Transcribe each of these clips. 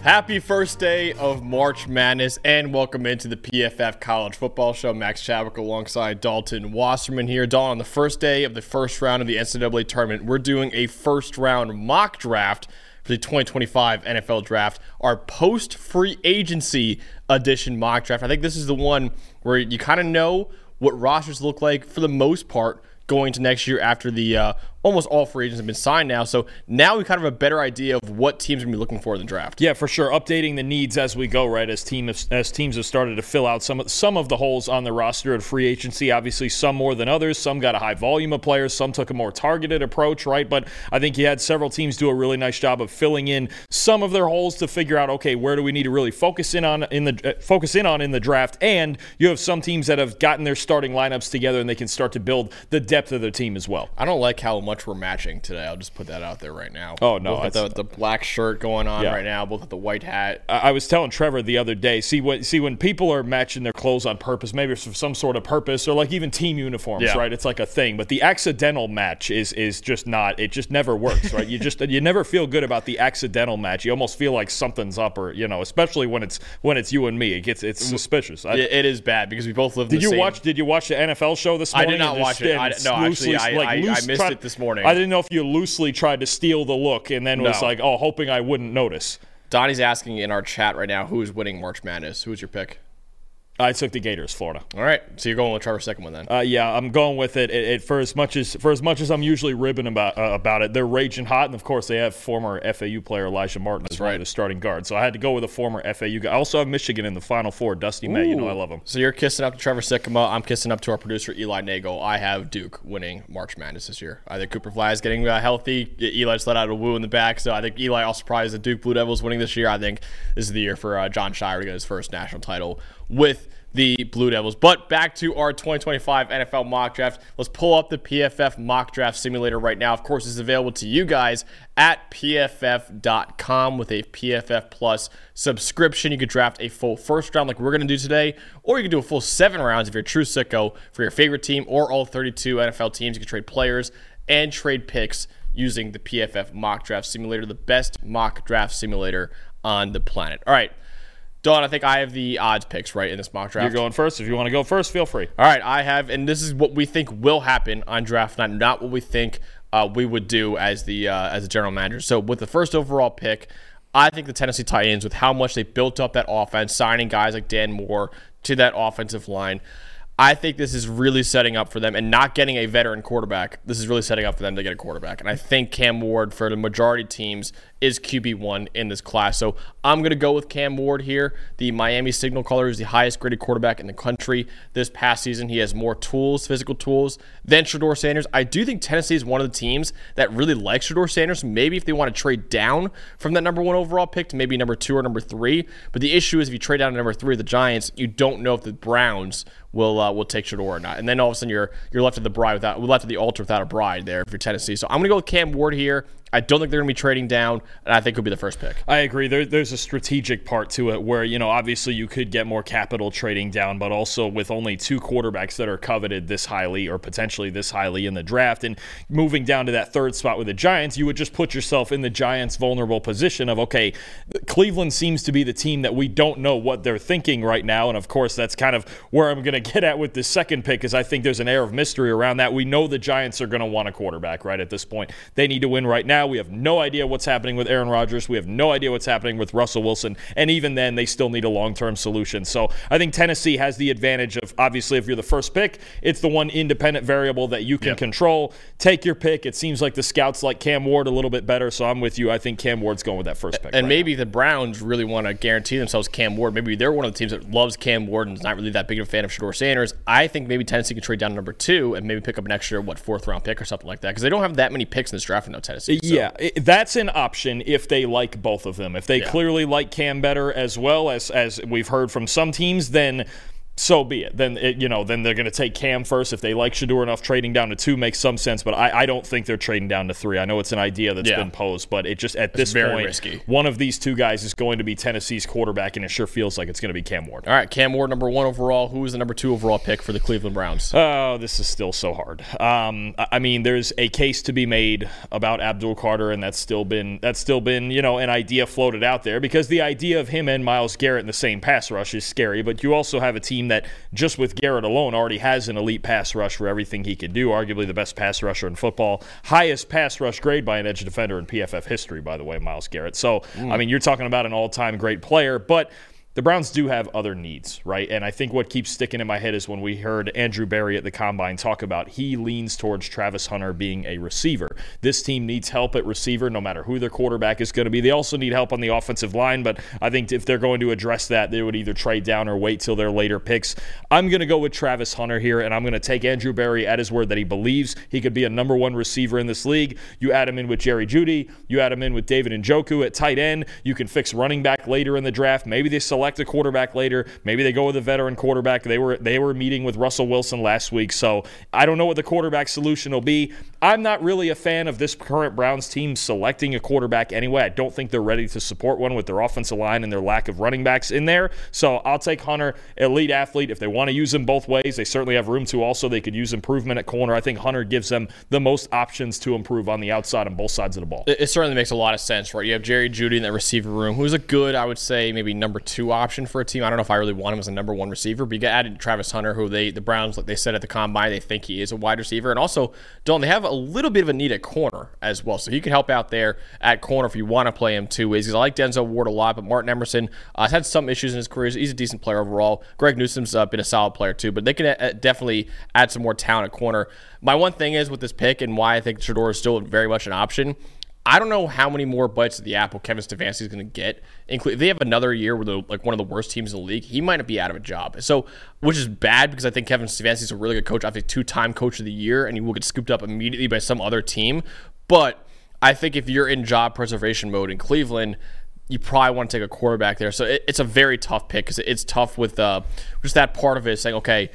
Happy first day of March Madness, and welcome into the PFF College Football Show. Max Chadwick alongside Dalton Wasserman here. Dalton, on the first day of the first round of the NCAA tournament, we're doing a first-round mock draft for the 2025 NFL Draft, our post-free agency edition mock draft. I think this is the one where you kind of know what rosters look like for the most part going to next year after the almost all free agents have been signed now. So now we kind of have a better idea of what teams are going to be looking for in the draft. Yeah, for sure. Updating the needs as we go, right, as teams have started to fill out some of the holes on the roster at free agency. Obviously, some more than others. Some got a high volume of players. Some took a more targeted approach, right? But I think you had several teams do a really nice job of filling in some of their holes to figure out, okay, where do we need to really focus in on in the draft? And you have some teams that have gotten their starting lineups together and they can start to build the depth of their team as well. I don't like how much we're matching today. I'll just put that out there right now. Oh, no. Both with the black shirt going on right now, both with the white hat. I was telling Trevor the other day, see when people are matching their clothes on purpose, maybe it's for some sort of purpose, or like even team uniforms, right? It's like a thing. But the accidental match is just not, it just never works, right? You never feel good about the accidental match. You almost feel like something's up, or, especially when it's you and me. It's suspicious. It is bad because we both live in the same. Did you watch the NFL show this morning? I did not watch it. I missed it this morning. I didn't know if you loosely tried to steal the look and then was like, hoping I wouldn't notice. Donnie's asking in our chat right now, who is winning March Madness? Who's your pick? I took the Gators, Florida. All right, so you're going with Trevor's second one then? Yeah, I'm going with it. For as much as I'm usually ribbing about it, they're raging hot, and of course they have former FAU player Elijah Martin as the starting guard. So I had to go with a former FAU guy. I also have Michigan in the Final Four. Dusty May, I love him. So you're kissing up to Trevor Sikkema. I'm kissing up to our producer Eli Nagel. I have Duke winning March Madness this year. I think Cooper Fly is getting healthy. Eli just let out a woo in the back, so I think Eli also surprised the Duke Blue Devils winning this year. I think this is the year for John Shire to get his first national title with the Blue Devils. But back to our 2025 NFL mock draft. Let's pull up the PFF mock draft simulator right now. Of course, it's available to you guys at pff.com with a PFF Plus subscription. You could draft a full first round like we're going to do today, or you can do a full 7 rounds if you're a true sicko for your favorite team or all 32 NFL teams. You can trade players and trade picks using the PFF mock draft simulator, the best mock draft simulator on the planet. All right. Dawn, I think I have the odds picks right in this mock draft. You're going first. If you want to go first, feel free. All right, I have, and this is what we think will happen on draft night, not what we think we would do as the general manager. So with the first overall pick, I think the Tennessee Titans, with how much they built up that offense, signing guys like Dan Moore to that offensive line, I think this is really setting up for them, and not getting a veteran quarterback, this is really setting up for them to get a quarterback. And I think Cam Ward, for the majority of teams, is QB1 in this class. So I'm going to go with Cam Ward here. The Miami Signal Caller is the highest graded quarterback in the country this past season. He has more tools, physical tools, than Shedeur Sanders. I do think Tennessee is one of the teams that really likes Shedeur Sanders. Maybe if they want to trade down from that number 1 overall pick to maybe number 2 or number 3. But the issue is if you trade down to number 3 of the Giants, you don't know if the Browns will take Shedeur or not. And then all of a sudden you're left at the altar without a bride there if you're Tennessee. So I'm going to go with Cam Ward here. I don't think they're going to be trading down, and I think he'll be the first pick. I agree. There's a strategic part to it where, obviously you could get more capital trading down, but also with only 2 quarterbacks that are coveted this highly or potentially this highly in the draft, and moving down to that 3rd spot with the Giants, you would just put yourself in the Giants' vulnerable position of, okay, Cleveland seems to be the team that we don't know what they're thinking right now, and of course that's kind of where I'm going to get at with this second pick, is I think there's an air of mystery around that. We know the Giants are going to want a quarterback, right, at this point. They need to win right now. We have no idea what's happening with Aaron Rodgers. We have no idea what's happening with Russell Wilson. And even then, they still need a long-term solution. So I think Tennessee has the advantage of, obviously, if you're the first pick, it's the one independent variable that you can control. Take your pick. It seems like the scouts like Cam Ward a little bit better, so I'm with you. I think Cam Ward's going with that first pick. And maybe the Browns really want to guarantee themselves Cam Ward. Maybe they're one of the teams that loves Cam Ward and is not really that big of a fan of Shedeur Sanders. I think maybe Tennessee can trade down to number 2 and maybe pick up an extra, 4th-round pick or something like that, because they don't have that many picks in this draft in Tennessee. So. Yeah, that's an option if they like both of them. If they clearly like Cam better as well, as we've heard from some teams, then so be it. Then then they're going to take Cam first. If they like Shedeur enough, trading down to 2 makes some sense, but I don't think they're trading down to 3. I know it's an idea that's been posed, but it just, at this point, risky. One of these 2 guys is going to be Tennessee's quarterback, and it sure feels like it's going to be Cam Ward. All right, Cam Ward, number 1 overall. Who is the number 2 overall pick for the Cleveland Browns? Oh, this is still so hard. I mean, there's a case to be made about Abdul Carter, and that's still been an idea floated out there, because the idea of him and Myles Garrett in the same pass rush is scary, but you also have a team that just with Garrett alone already has an elite pass rush for everything he can do, arguably the best pass rusher in football, highest pass rush grade by an edge defender in PFF history, by the way, Myles Garrett. So, I mean, you're talking about an all-time great player, but the Browns do have other needs, right? And I think what keeps sticking in my head is when we heard Andrew Berry at the Combine talk about he leans towards Travis Hunter being a receiver. This team needs help at receiver no matter who their quarterback is going to be. They also need help on the offensive line, but I think if they're going to address that, they would either trade down or wait till their later picks. I'm going to go with Travis Hunter here, and I'm going to take Andrew Berry at his word that he believes he could be a number 1 receiver in this league. You add him in with Jerry Jeudy. You add him in with David Njoku at tight end. You can fix running back later in the draft. Maybe they select a quarterback later. Maybe they go with a veteran quarterback. They were meeting with Russell Wilson last week, so I don't know what the quarterback solution will be. I'm not really a fan of this current Browns team selecting a quarterback anyway. I don't think they're ready to support one with their offensive line and their lack of running backs in there. So I'll take Hunter, elite athlete. If they want to use him both ways, they certainly have room to. Also, they could use improvement at corner. I think Hunter gives them the most options to improve on the outside on both sides of the ball. It certainly makes a lot of sense, right? You have Jerry Jeudy in that receiver room, who's a good, I would say, maybe number 2 option for a team. I don't know if I really want him as a number 1 receiver, but you got added Travis Hunter, who the Browns, like they said at the Combine, they think he is a wide receiver. And also, they have a little bit of a need at corner as well. So he can help out there at corner if you want to play him 2 ways. Because I like Denzel Ward a lot, but Martin Emerson has had some issues in his career. He's a decent player overall. Greg Newsom's been a solid player too, but they can definitely add some more talent at corner. My one thing is with this pick and why I think Shedeur is still very much an option, I don't know how many more bites of the apple Kevin Stefanski is going to get. If they have another year where they're like one of the worst teams in the league, he might not be out of a job. So, which is bad because I think Kevin Stefanski is a really good coach. I think 2-time coach of the year, and he will get scooped up immediately by some other team. But I think if you're in job preservation mode in Cleveland, you probably want to take a quarterback there. So it's a very tough pick because it's tough with just that part of it saying, okay,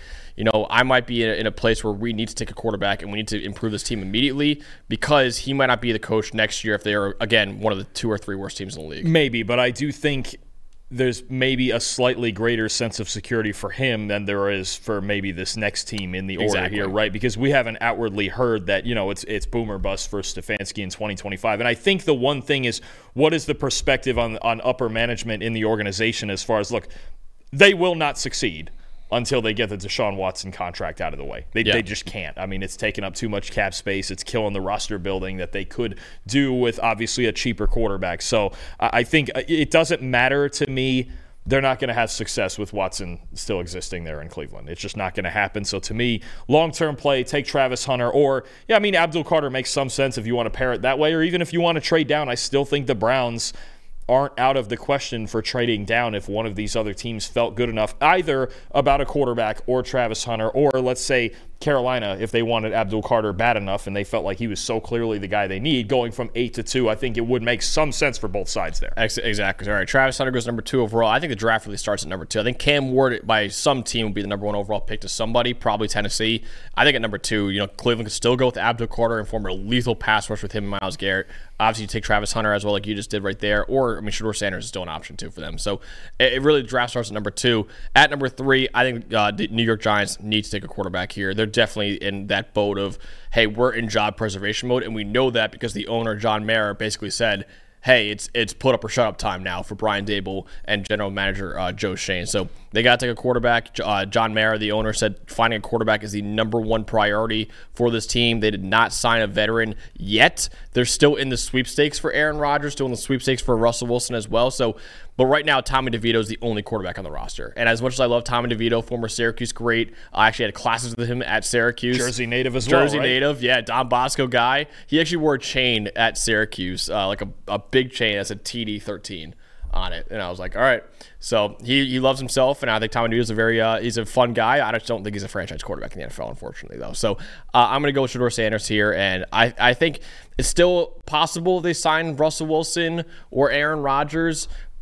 I might be in a place where we need to take a quarterback and we need to improve this team immediately because he might not be the coach next year if they are, again, one of the 2 or 3 worst teams in the league. Maybe, but I do think there's maybe a slightly greater sense of security for him than there is for maybe this next team in the order here, right? Because we haven't outwardly heard that, it's boom or bust for Stefanski in 2025. And I think the one thing is, what is the perspective on upper management in the organization as far as, look, they will not succeed until they get the Deshaun Watson contract out of the way. They just can't. I mean, it's taking up too much cap space. It's killing the roster building that they could do with, obviously, a cheaper quarterback. So I think it doesn't matter to me. They're not going to have success with Watson still existing there in Cleveland. It's just not going to happen. So to me, long-term play, take Travis Hunter. Or, Abdul Carter makes some sense if you want to pair it that way. Or even if you want to trade down, I still think the Browns aren't out of the question for trading down if one of these other teams felt good enough either about a quarterback or Travis Hunter, or let's say Carolina, if they wanted Abdul Carter bad enough and they felt like he was so clearly the guy they need, going from 8 to 2, I think it would make some sense for both sides there. Exactly. All right, Travis Hunter goes number 2 overall. I think the draft really starts at number 2. I think Cam Ward by some team will be the number 1 overall pick to somebody, probably Tennessee. I think at number 2, Cleveland could still go with Abdul Carter and form a lethal pass rush with him and Myles Garrett. Obviously, you take Travis Hunter as well, like you just did right there. Or, Shedeur Sanders is still an option, too, for them. So, it really, the draft starts at number 2. At number 3, I think the New York Giants need to take a quarterback here. They're definitely in that boat of, hey, we're in job preservation mode, and we know that because the owner, John Mara, basically said, hey, it's put up or shut up time now for Brian Daboll and general manager Joe Schoen. So they got to take a quarterback. John Mara, the owner, said finding a quarterback is the number 1 priority for this team. They did not sign a veteran yet. They're still in the sweepstakes for Aaron Rodgers, still in the sweepstakes for Russell Wilson as well. So, but right now, Tommy DeVito is the only quarterback on the roster. And as much as I love Tommy DeVito, former Syracuse great, I actually had classes with him at Syracuse. Jersey native as well, Jersey native, yeah, Don Bosco guy. He actually wore a chain at Syracuse, like a big chain that said TD13 on it. And I was like, all right. So he loves himself, and I think Tommy DeVito is he's a fun guy. I just don't think he's a franchise quarterback in the NFL, unfortunately, though. So I'm going to go with Shedeur Sanders here, and I think it's still possible they sign Russell Wilson or Aaron Rodgers,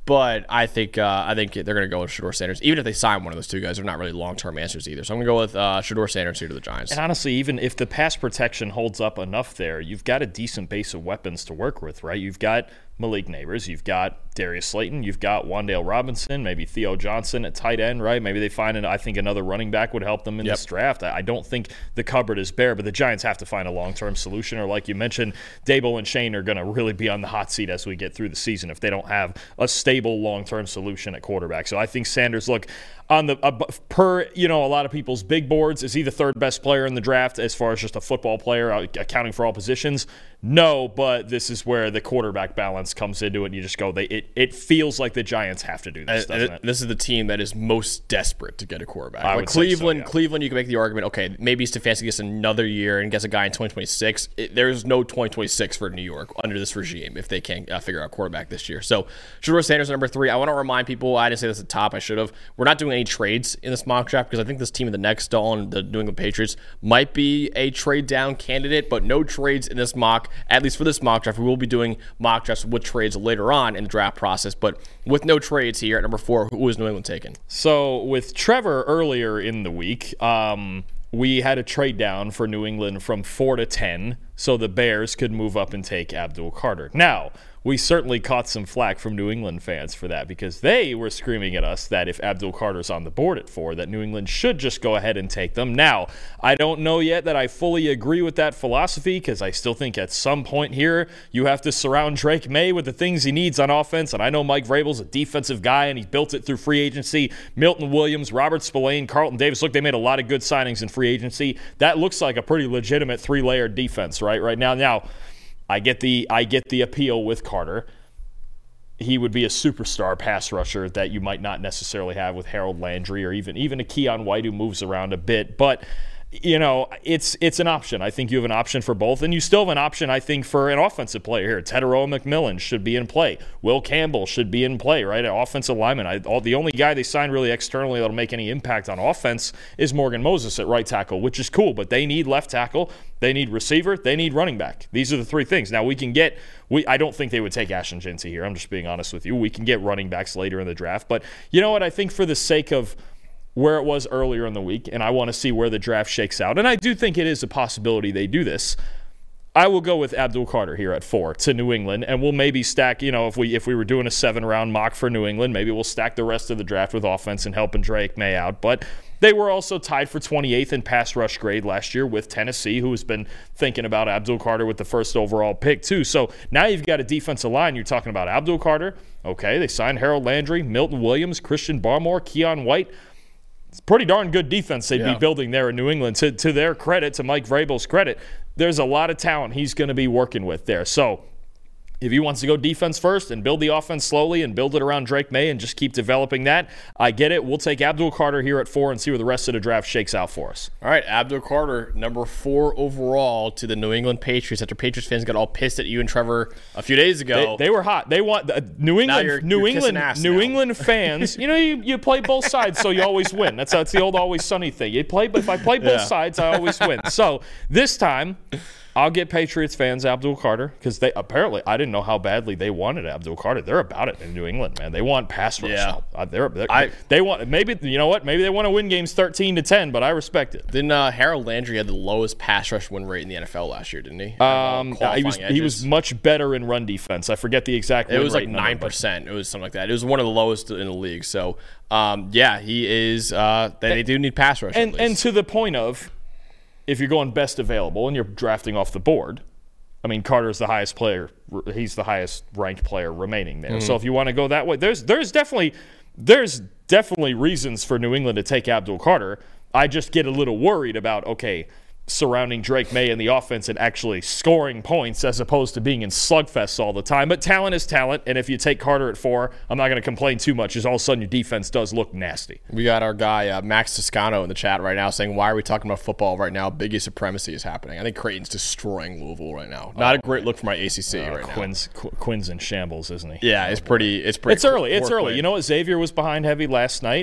But I think they're going to go with Shedeur Sanders. Even if they sign one of those two guys, they're not really long-term answers either. So I'm going to go with Shedeur Sanders here to the Giants. And honestly, even if the pass protection holds up enough there, you've got a decent base of weapons to work with, right? You've got Malik Neighbors, you've got Darius Slayton, you've got Wan'Dale Robinson, maybe Theo Johnson at tight end, right? Maybe they find, I think another running back would help them in this draft. I don't think the cupboard is bare, but the Giants have to find a long-term solution, or like you mentioned, Dable and Shane are going to really be on the hot seat as we get through the season if they don't have a stable long-term solution at quarterback. So I think Sanders, look, on the per a lot of people's big boards, is he the third best player in the draft as far as just a football player, accounting for all positions? No, but this is where the quarterback balance comes into it, and you just go, it feels like the Giants have to do this, doesn't it? This is the team that is most desperate to get a quarterback. I would say so, yeah. Cleveland, you can make the argument, okay, maybe Stefanski gets another year and gets a guy in 2026. There's no 2026 for New York under this regime if they can't figure out quarterback this year. So, Shedeur Sanders, number 3. I want to remind people, I didn't say this at the top, I should have. We're not doing any trades in this mock draft because I think this team in the next stall, the New England Patriots, might be a trade down candidate, but no trades in this mock, at least for this mock draft. We will be doing mock drafts with trades later on in the draft process, but with no trades here at number 4, who is New England taking? So with Trevor earlier in the week, we had a trade down for New England from 4 to 10, so the Bears could move up and take Abdul Carter. Now, we certainly caught some flack from New England fans for that because they were screaming at us that if Abdul Carter's on the board at 4, that New England should just go ahead and take them. Now, I don't know yet that I fully agree with that philosophy because I still think at some point here you have to surround Drake May with the things he needs on offense, and I know Mike Vrabel's a defensive guy and he's built it through free agency. Milton Williams, Robert Spillane, Carlton Davis, look, they made a lot of good signings in free agency. That looks like a pretty legitimate 3-layered defense right now. Now, I get the appeal with Carter. He would be a superstar pass rusher that you might not necessarily have with Harold Landry or even a Keon White who moves around a bit. But it's an option. I think you have an option for both, and you still have an option, I think, for an offensive player here. Tetairoa McMillan should be in play. Will Campbell should be in play, right? An offensive lineman. The only guy they signed really externally that'll make any impact on offense is Morgan Moses at right tackle, which is cool, but they need left tackle, they need receiver, they need running back. These are the 3 things. Now, I don't think they would take Ashton Jeanty here. I'm just being honest with you. We can get running backs later in the draft, but you know what? I think for the sake of where it was earlier in the week, and I want to see where the draft shakes out. And I do think it is a possibility they do this. I will go with Abdul Carter here at 4 to New England, and we'll maybe stack, if we were doing a 7-round mock for New England, maybe we'll stack the rest of the draft with offense and helping Drake May out. But they were also tied for 28th in pass rush grade last year with Tennessee, who has been thinking about Abdul Carter with the first overall pick too. So now you've got a defensive line. You're talking about Abdul Carter. Okay, they signed Harold Landry, Milton Williams, Christian Barmore, Keon White. It's pretty darn good defense they'd be building there in New England. To their credit, to Mike Vrabel's credit, there's a lot of talent he's going to be working with there. So if he wants to go defense first and build the offense slowly and build it around Drake May and just keep developing that, I get it. We'll take Abdul Carter here at 4 and see where the rest of the draft shakes out for us. All right, Abdul Carter, number 4 overall to the New England Patriots after Patriots fans got all pissed at you and Trevor a few days ago. They were hot. They want New England. New England fans. You play both sides, so you always win. That's the old Always Sunny thing. If I play both sides, I always win. So this time, I'll get Patriots fans Abdul Carter because I didn't know how badly they wanted Abdul Carter. They're about it in New England, man. They want pass rush. Yeah. They want maybe they want to win games 13-10, but I respect it. Didn't Harold Landry had the lowest pass rush win rate in the NFL last year, didn't he? He was much better in run defense. I forget the exact. It was like 9%. It was something like that. It was one of the lowest in the league. So he is. They do need pass rush. And to the point of, if you're going best available and you're drafting off the board, I mean, Carter's the highest player. He's the highest ranked player remaining there. Mm-hmm. So if you want to go that way, there's definitely reasons for New England to take Abdul Carter. I just get a little worried about, surrounding Drake May in the offense and actually scoring points as opposed to being in slugfests all the time. But talent is talent, and if you take Carter at 4, I'm not going to complain too much, as all of a sudden your defense does look nasty. We got our guy Max Toscano in the chat right now saying, why are we talking about football right now? Big East supremacy is happening. I think Creighton's destroying Louisville right now. Not a great look for my ACC right now. Quinn's in shambles, isn't he? Yeah, it's pretty. It's early. You know what? Xavier was behind heavy last night.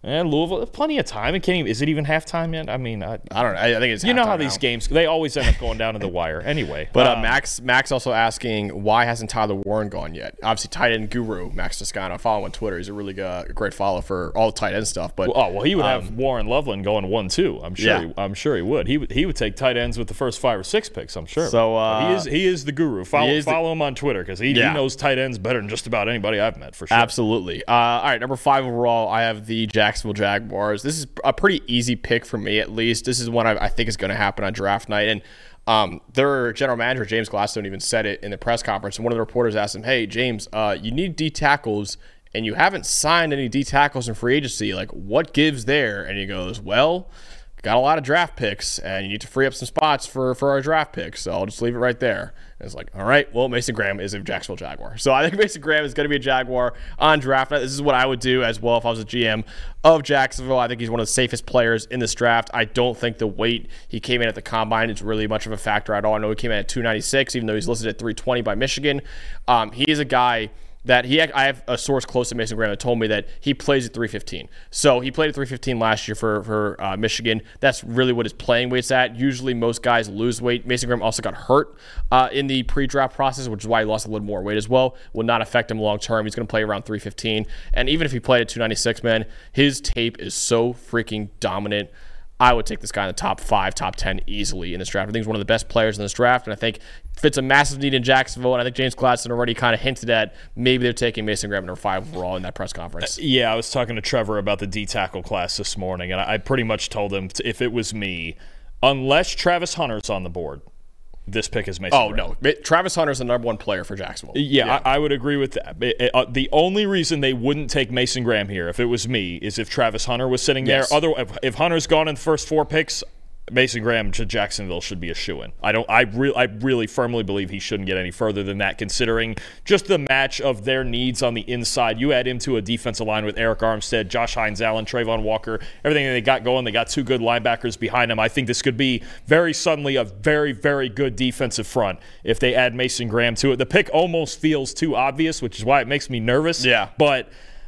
And Louisville, plenty of time. Is it even halftime yet? I mean, I don't know. I think it's you know how halftime these now. games, they always end up going down to the wire anyway. But Max also asking, why hasn't Tyler Warren gone yet? Obviously, tight end guru Max Toscano. Follow him on Twitter. He's a really great follow for all the tight end stuff. But he would have Warren Loveland going 1-2. I'm sure. Yeah. I'm sure he would. He would take tight ends with the first 5 or 6 picks. I'm sure. So he is the guru. Follow him on Twitter because he knows tight ends better than just about anybody I've met for sure. Absolutely. All right, number 5 overall, I have the Jacksonville Jaguars. This is a pretty easy pick for me, at least. This is one I think is going to happen on draft night. And their general manager, James Gladstone, even said it in the press conference. And one of the reporters asked him, hey, James, you need D tackles, and you haven't signed any D tackles in free agency. Like, what gives there? And he goes, well, got a lot of draft picks, and you need to free up some spots for our draft picks. So I'll just leave it right there. And it's like, all right, well, Mason Graham is a Jacksonville Jaguar. So I think Mason Graham is going to be a Jaguar on draft night. This is what I would do as well if I was a GM of Jacksonville. I think he's one of the safest players in this draft. I don't think the weight he came in at the combine is really much of a factor at all. I know he came in at 296, even though he's listed at 320 by Michigan. He is a guy that I have a source close to Mason Graham that told me that he plays at 315. So he played at 315 last year for Michigan. That's really what his playing weight's at. Usually most guys lose weight. Mason Graham also got hurt in the pre-draft process, which is why he lost a little more weight as well. Will not affect him long term. He's going to play around 315. And even if he played at 296, man, his tape is so freaking dominant. I would take this guy in the top 5, top 10 easily in this draft. I think he's one of the best players in this draft, and I think fits a massive need in Jacksonville. And I think James Gladstone already kind of hinted at maybe they're taking Mason Graham number 5 overall in that press conference. Yeah, I was talking to Trevor about the D tackle class this morning, and I pretty much told him if it was me, unless Travis Hunter's on the board, this pick is Mason Graham. No. Travis Hunter's the number 1 player for Jacksonville. Yeah. I would agree with that. The only reason they wouldn't take Mason Graham here, if it was me, is if Travis Hunter was sitting there. Otherwise, if Hunter's gone in the first 4 picks, Mason Graham to Jacksonville should be a shoo-in. I really firmly believe he shouldn't get any further than that, considering just the match of their needs on the inside. You add him to a defensive line with Eric Armstead, Josh Hines-Allen, Trayvon Walker, everything that they got going. They got 2 good linebackers behind him. I think this could be very suddenly a very, very good defensive front if they add Mason Graham to it. The pick almost feels too obvious, which is why it makes me nervous. Yeah. But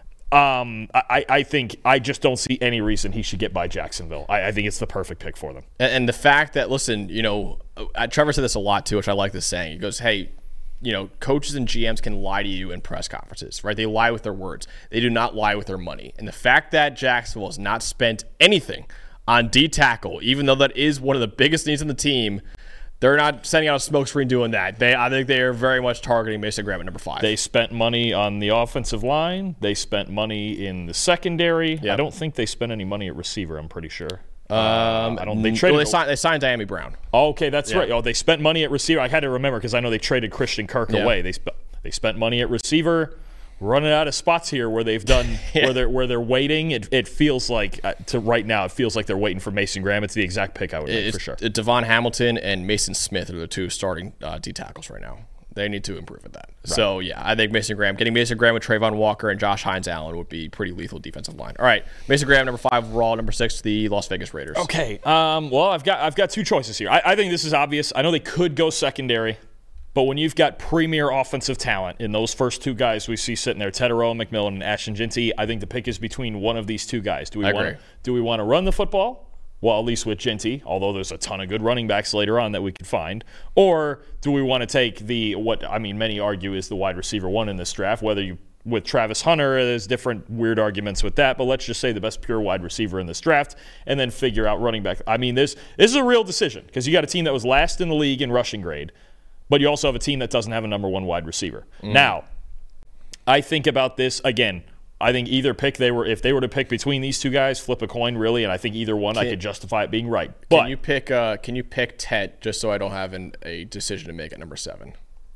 I think I just don't see any reason he should get by Jacksonville. I think it's the perfect pick for them. And the fact that, listen, Trevor said this a lot too, which I like this saying. He goes, hey, coaches and GMs can lie to you in press conferences, right? They lie with their words. They do not lie with their money. And the fact that Jacksonville has not spent anything on D tackle, even though that is one of the biggest needs in the team, they're not sending out a smokescreen doing that. I think they are very much targeting Mason Graham at number 5. They spent money on the offensive line. They spent money in the secondary. Yep. I don't think they spent any money at receiver, I'm pretty sure. I don't. They traded. Well, they signed Diami Brown. Oh, okay, that's right. Oh, they spent money at receiver. I had to remember because I know they traded Christian Kirk away. They spent money at receiver. Running out of spots here where they've done where they're waiting. It feels like right now it feels like they're waiting for Mason Graham. It's the exact pick I would make for sure. Devon Hamilton and Mason Smith are the 2 starting D tackles right now. They need to improve at that. Right. So, yeah, I think getting Mason Graham with Trayvon Walker and Josh Hines-Allen would be pretty lethal defensive line. All right, Mason Graham, number 5 overall, number 6, the Las Vegas Raiders. Okay, well, I've got 2 choices here. I think this is obvious. I know they could go secondary, but when you've got premier offensive talent in those first 2 guys we see sitting there, Tetairoa McMillan and Ashton Jeanty, I think the pick is between one of these 2 guys. Do we want to run the football? Well, at least with Jeanty, although there's a ton of good running backs later on that we could find. Or do we want to take many argue is the wide receiver 1 in this draft, with Travis Hunter, there's different weird arguments with that, but let's just say the best pure wide receiver in this draft and then figure out running back. I mean, this is a real decision because you got a team that was last in the league in rushing grade, but you also have a team that doesn't have a number 1 wide receiver. Now, I think about this again. I think either pick if they were to pick between these 2 guys, flip a coin really, and I think either one I could justify it being right. But can you pick Tet just so I don't have a decision to make at number 7?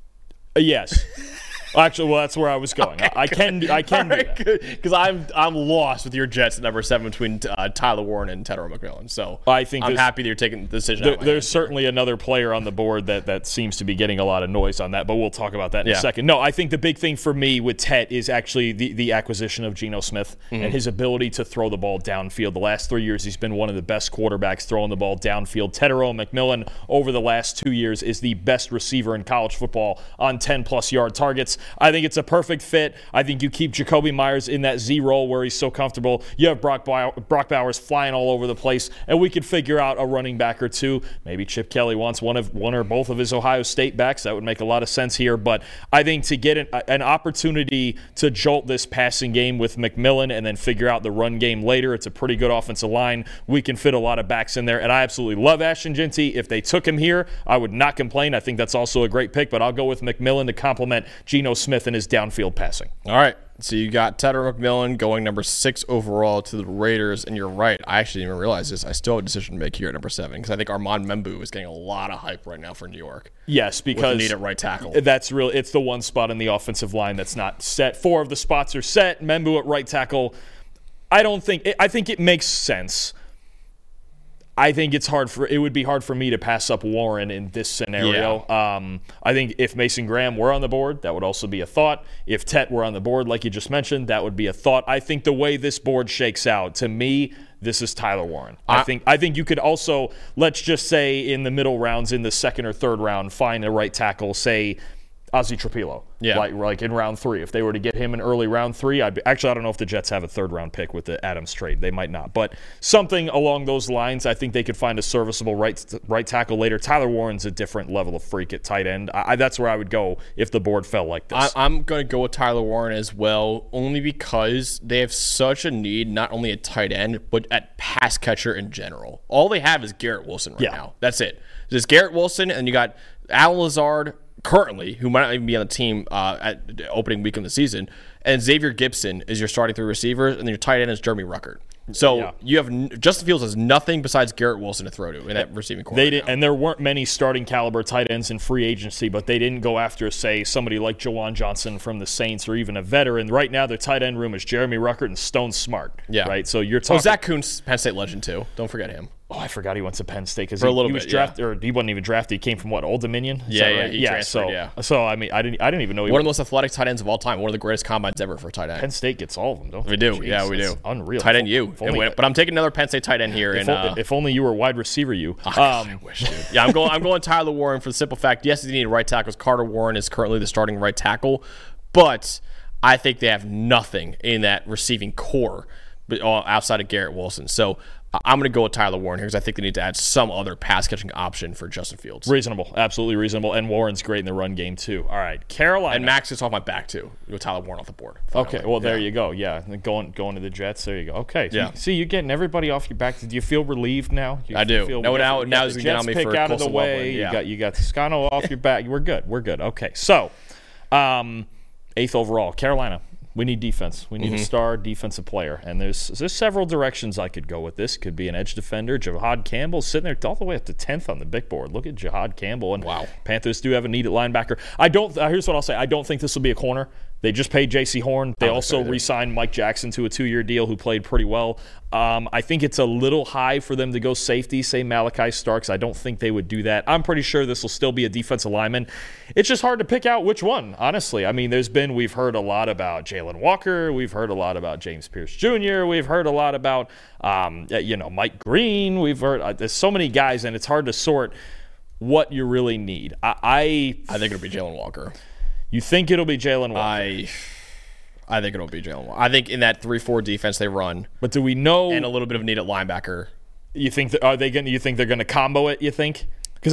Yes. Actually, well, that's where I was going. Okay, I can do that. Because I'm lost with your Jets at number 7 between Tyler Warren and Tetairoa McMillan. So I think I'm happy that you're taking the decision. There's certainly another player on the board that seems to be getting a lot of noise on that, but we'll talk about that in a second. No, I think the big thing for me with Tet is actually the acquisition of Geno Smith and his ability to throw the ball downfield. The last 3 years, he's been one of the best quarterbacks throwing the ball downfield. Tetairoa McMillan, over the last 2 years, is the best receiver in college football on 10-plus yard targets. I think it's a perfect fit. I think you keep Jakobi Meyers in that Z role where he's so comfortable. You have Brock Bowers flying all over the place, and we could figure out a running back or two. Maybe Chip Kelly wants one or both of his Ohio State backs. That would make a lot of sense here. But I think to get an opportunity to jolt this passing game with McMillan and then figure out the run game later, it's a pretty good offensive line. We can fit a lot of backs in there, and I absolutely love Ashton Jeanty. If they took him here, I would not complain. I think that's also a great pick, but I'll go with McMillan to complement Geno Smith and his downfield passing. All right. So you got Tedder McMillan going number 6 overall to the Raiders, and you're right. I actually didn't even realize this. I still have a decision to make here at number 7 because I think Armand Membu is getting a lot of hype right now for New York. Yes, because need at right tackle. That's real. It's the one spot in the offensive line that's not set. 4 of the spots are set. Membu at right tackle. I think it makes sense. I think it would be hard for me to pass up Warren in this scenario. Yeah. I think if Mason Graham were on the board, that would also be a thought. If Tet were on the board, like you just mentioned, that would be a thought. I think the way this board shakes out, to me, this is Tyler Warren. I think you could also, let's just say in the middle rounds, in the second or third round, find a right tackle, say Ozzie Trapilo, like in round 3. If they were to get him in early round 3, I don't know if the Jets have a third-round pick with the Adams trade. They might not. But something along those lines, I think they could find a serviceable right tackle later. Tyler Warren's a different level of freak at tight end. That's where I would go if the board fell like this. I'm going to go with Tyler Warren as well, only because they have such a need, not only at tight end, but at pass catcher in general. All they have is Garrett Wilson right now. That's it. There's Garrett Wilson, and you got Alan Lazard, currently, who might not even be on the team at the opening week of the season, and Xavier Gibson is your starting 3 receivers, and then your tight end is Jeremy Ruckert. So you have Justin Fields has nothing besides Garrett Wilson to throw to in that receiving corps. And there weren't many starting caliber tight ends in free agency, but they didn't go after, say, somebody like Jawan Johnson from the Saints or even a veteran. Right now, their tight end room is Jeremy Ruckert and Stone Smart. Yeah. Right. So you're talking. Zach Kuntz, Penn State legend too. Don't forget him. Oh, I forgot he went to Penn State because he was drafted, or he wasn't even drafted. He came from what, Old Dominion? He transferred. So I mean, I didn't even know he one of the most athletic tight ends of all time. One of the greatest combines ever for tight end. Penn State gets all of them, don't they? We do. Jeez, we do. Unreal. Tight end you. But I'm taking another Penn State tight end here. If only you were wide receiver you. I wish, dude. Yeah, I'm going Tyler Warren for the simple fact. Yes, they need right tackles. Carter Warren is currently the starting right tackle, but I think they have nothing in that receiving core outside of Garrett Wilson. So I'm going to go with Tyler Warren here because I think they need to add some other pass-catching option for Justin Fields. Reasonable. Absolutely reasonable. And Warren's great in the run game, too. All right. Carolina. And Max gets off my back, too, with Tyler Warren off the board. Finally. Okay. Well, there you go. Yeah. Going to the Jets. There you go. Okay. So see, you're getting everybody off your back. Do you feel relieved now? I do. Now he's going to get on me for out of the way. You got Toscano off your back. We're good. Okay. So, 8th overall, Carolina. We need defense. We need a star defensive player. And there's several directions I could go with this. Could be an edge defender. Jahad Campbell sitting there all the way up to 10th on the big board. Look at Jahad Campbell. And wow. Panthers do have a needed linebacker. Here's what I'll say. I don't think this will be a corner. They just paid J.C. Horn. They also re-signed Mike Jackson to a 2-year deal who played pretty well. I think it's a little high for them to go safety, say Malachi Starks. I don't think they would do that. I'm pretty sure this will still be a defensive lineman. It's just hard to pick out which one, honestly. I mean, we've heard a lot about Jalen Walker. We've heard a lot about James Pierce Jr. We've heard a lot about, Mike Green. We've heard there's so many guys, and it's hard to sort what you really need. I think it'll be Jalen Walker. You think it'll be Jalen Walker? I think it'll be Jalen Walker. I think in that 3-4 defense they run. But do we know? And a little bit of need at linebacker. You think you think they're going to combo it? You think? Because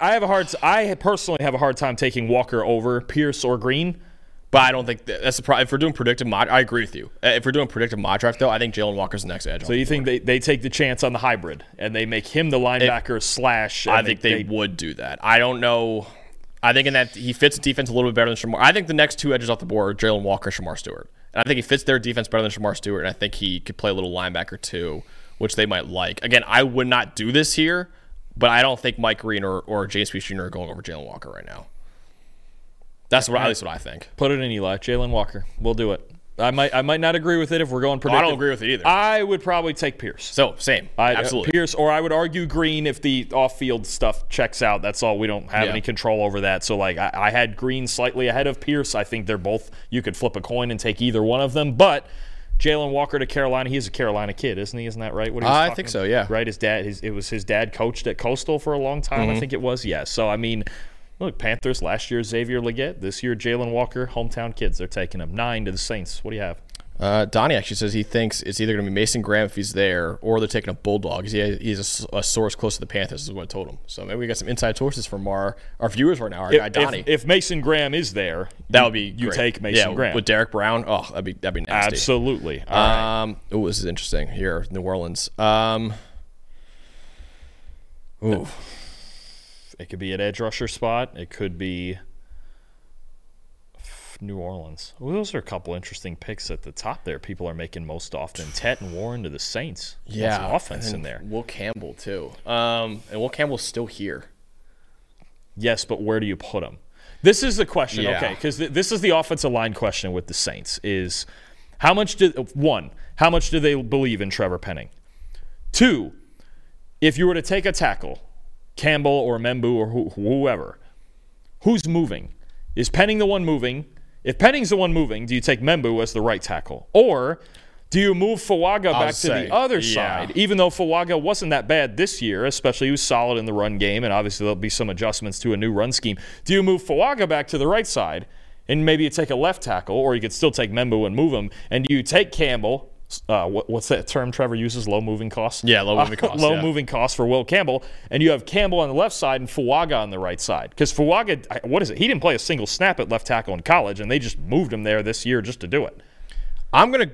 I personally have a hard time taking Walker over Pierce or Green. But I don't think that's the problem. If we're doing predictive mock, I agree with you. If we're doing predictive mock draft, though, I think Jalen Walker's the next edge. So you think they take the chance on the hybrid and they make him the linebacker slash? I think they would do that. I don't know. I think in that he fits the defense a little bit better than Shamar. I think the next 2 edges off the board are Jalen Walker, Shamar Stewart. And I think he fits their defense better than Shamar Stewart, and I think he could play a little linebacker too, which they might like. Again, I would not do this here, but I don't think Mike Green or James Pierce Jr. are going over Jalen Walker right now. That's at least what I think. Put it in, Eli. Jalen Walker. We'll do it. I might not agree with it if we're going predictive. I don't agree with it either. I would probably take Pierce. So, same. Absolutely. Pierce, or I would argue Green if the off-field stuff checks out. That's all. We don't have any control over that. So, I had Green slightly ahead of Pierce. I think they're both – you could flip a coin and take either one of them. But Jalen Walker to Carolina, he's a Carolina kid, isn't he? Isn't that right? I think so, yeah. Right? His dad – it was his dad coached at Coastal for a long time, I think it was. Yeah. So, I mean – Look, Panthers last year, Xavier Legette. This year, Jalen Walker. Hometown kids. They're taking him 9 to the Saints. What do you have? Donnie actually says he thinks it's either going to be Mason Graham if he's there, or they're taking a Bulldog. He's a source close to the Panthers, is what I told him. So maybe we got some inside sources from our viewers right now. Our guy Donnie. If Mason Graham is there, that would be you great. take Mason Graham with Derek Brown. Oh, that'd be nasty. Absolutely. All right. Oh, this is interesting here, New Orleans. It could be an edge rusher spot. It could be New Orleans. Well, those are a couple interesting picks at the top there. People are making most often. Tet and Warren to the Saints. Yeah, some offense in there. Will Campbell too. And Will Campbell's still here. Yes, but where do you put him? This is the question, Yeah. okay? Because this is the offensive line question with the Saints: is how much do they believe in Trevor Penning? 2, if you were to take a tackle, Campbell or Membu or whoever, who's moving? Is Penning the one moving? If Penning's the one moving, do you take Membu as the right tackle? Or do you move Fuaga back to the other side? Even though Fuaga wasn't that bad this year, especially he was solid in the run game, and obviously there'll be some adjustments to a new run scheme. Do you move Fuaga back to the right side, and maybe you take a left tackle, or you could still take Membu and move him, and do you take Campbell? What's that term Trevor uses? Low moving costs? Yeah, low moving costs. Moving costs for Will Campbell. And you have Campbell on the left side and Fuaga on the right side. Because Fuaga, what is it? He didn't play a single snap at left tackle in college, and they just moved him there this year just to do it. I'm gonna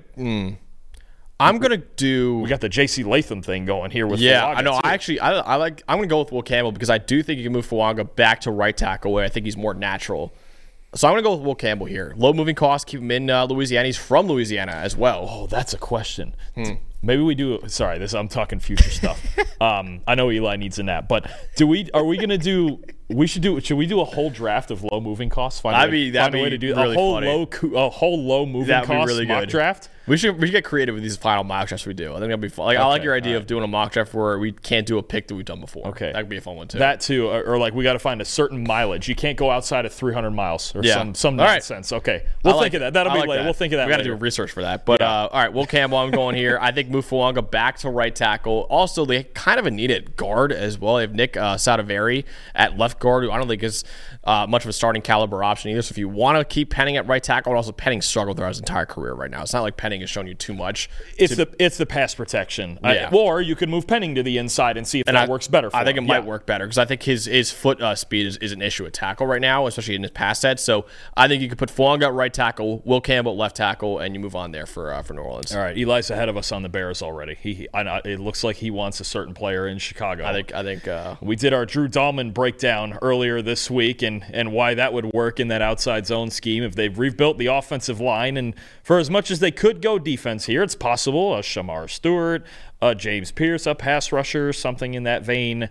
do. We got the J.C. Latham thing going here with Yeah, Fuaga, I know. too. I'm gonna go with Will Campbell because I do think you can move Fuaga back to right tackle where I think he's more natural. So I'm going to go with Will Campbell here. Low moving costs, keep him in Louisiana. He's from Louisiana as well. Oh, that's a question. Maybe we do. Sorry, I'm talking future stuff. I know Eli needs a nap, but should we do a whole draft of low moving costs? That'd be really funny. A whole low moving costs really mock good. Draft. We should get creative with these final mock drafts we do. I think that'd be fun. I like your idea of doing a mock draft where we can't do a pick that we've done before. Okay, that could be a fun one too. That too, or like we got to find a certain mileage. You can't go outside of 300 miles or some nonsense. Okay, we'll think of that. That'll be later. We'll think of that. We got to do research for that. But all right, Will Campbell, I'm going here. I think move Fuaga back to right tackle. Also, they kind of a needed guard as well. They have Nick Sadavari at left guard, who I don't think is much of a starting caliber option either. So if you want to keep Penning at right tackle, and also Penning struggled throughout his entire career right now. It's not like Penning has shown you too much. It's the pass protection. Or you could move Penning to the inside and see if that works better for him. I think it might work better because I think his foot speed is an issue at tackle right now, especially in his pass set. So I think you could put Fuaga at right tackle, Will Campbell at left tackle, and you move on there for New Orleans. All right, Eli's ahead of us on the Bears already. It looks like he wants a certain player in Chicago. I think we did our Drew Dahlman breakdown earlier this week and why that would work in that outside zone scheme if they've rebuilt the offensive line. And for as much as they could go defense here, it's possible a Shamar Stewart, James Pierce, a pass rusher, something in that vein.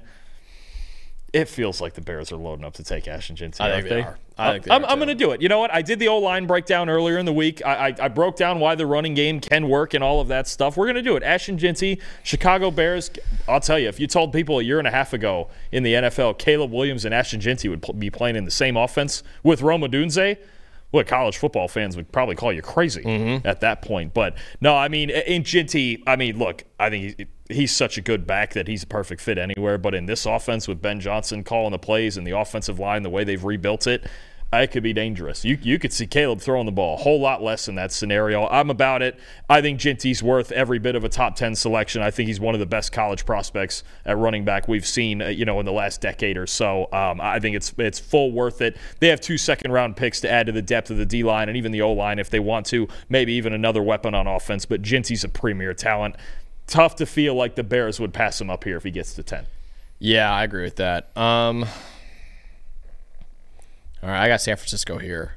It feels like the Bears are loading up to take Ashton Jeanty. I think they are. I'm going to do it. You know what? I did the O-line breakdown earlier in the week. I broke down why the running game can work and all of that stuff. We're going to do it. Ashton Jeanty, Chicago Bears. I'll tell you, if you told people a year and a half ago in the NFL, Caleb Williams and Ashton Jeanty would be playing in the same offense with Rome Odunze, well, college football fans would probably call you crazy at that point. But no, I mean, in Jeanty, look, I think he's such a good back that he's a perfect fit anywhere. But in this offense with Ben Johnson calling the plays and the offensive line, the way they've rebuilt it, it could be dangerous. You could see Caleb throwing the ball a whole lot less in that scenario. I'm about it. I think Jeanty's worth every bit of a top 10 selection. I think he's one of the best college prospects at running back we've seen, in the last decade or so. I think it's full worth it. They have 2 second-round picks to add to the depth of the D-line and even the O-line if they want to. Maybe even another weapon on offense. But Jeanty's a premier talent. Tough to feel like the Bears would pass him up here if he gets to 10. Yeah, I agree with that. All right, I got San Francisco here.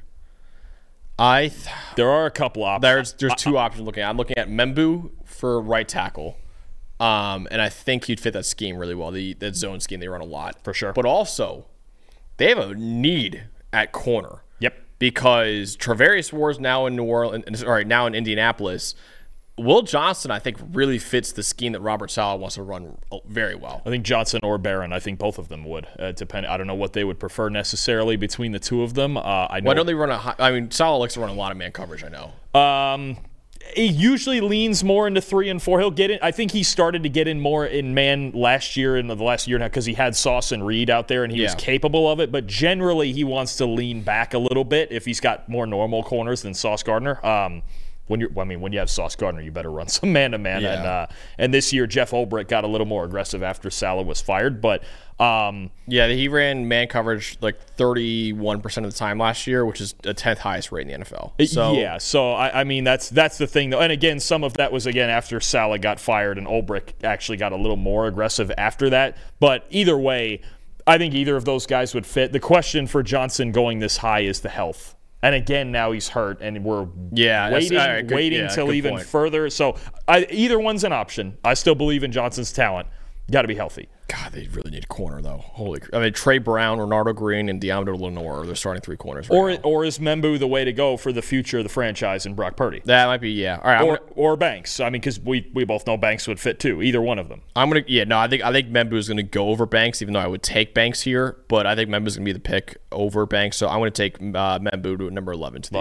There are a couple options. There's 2 options looking at. I'm looking at Membu for right tackle, and I think he'd fit that scheme really well. That zone scheme they run a lot for sure. But also, they have a need at corner. Yep. Because Travarius Ward's now in now in Indianapolis. Will Johnson, I think, really fits the scheme that Robert Saleh wants to run very well. I think Johnson or Barron. I think both of them would. Depend. I don't know what they would prefer necessarily between the two of them. I know. Why don't they run Saleh likes to run a lot of man coverage. I know. he usually leans more into 3 and 4. He'll get in. I think he started to get in more in man last year, in the last year now, because he had Sauce and Reed out there and he was capable of it. But generally, he wants to lean back a little bit if he's got more normal corners than Sauce Gardner. When you have Sauce Gardner, you better run some man-to-man. Yeah. And this year, Jeff Ulbrich got a little more aggressive after Saleh was fired. But he ran man coverage like 31% of the time last year, which is the 10th highest rate in the NFL. So I mean that's the thing though. And again, some of that was after Saleh got fired and Ulbrich actually got a little more aggressive after that. But either way, I think either of those guys would fit. The question for Johnson going this high is the health. And again, now he's hurt, and we're waiting till even further. So either one's an option. I still believe in Johnson's talent. Got to be healthy. God, they really need a corner, though. Trey Brown, Ronaldo Green, and Deommodore Lenoir are the starting 3 corners right now. Or is Membu the way to go for the future of the franchise and Brock Purdy? That might be, yeah. All right, or Banks. I mean, because we both know Banks would fit, too. Either one of them. I think Membu is going to go over Banks, even though I would take Banks here. But I think Membu is going to be the pick over Banks. So I'm going to take Membu to number 11 to the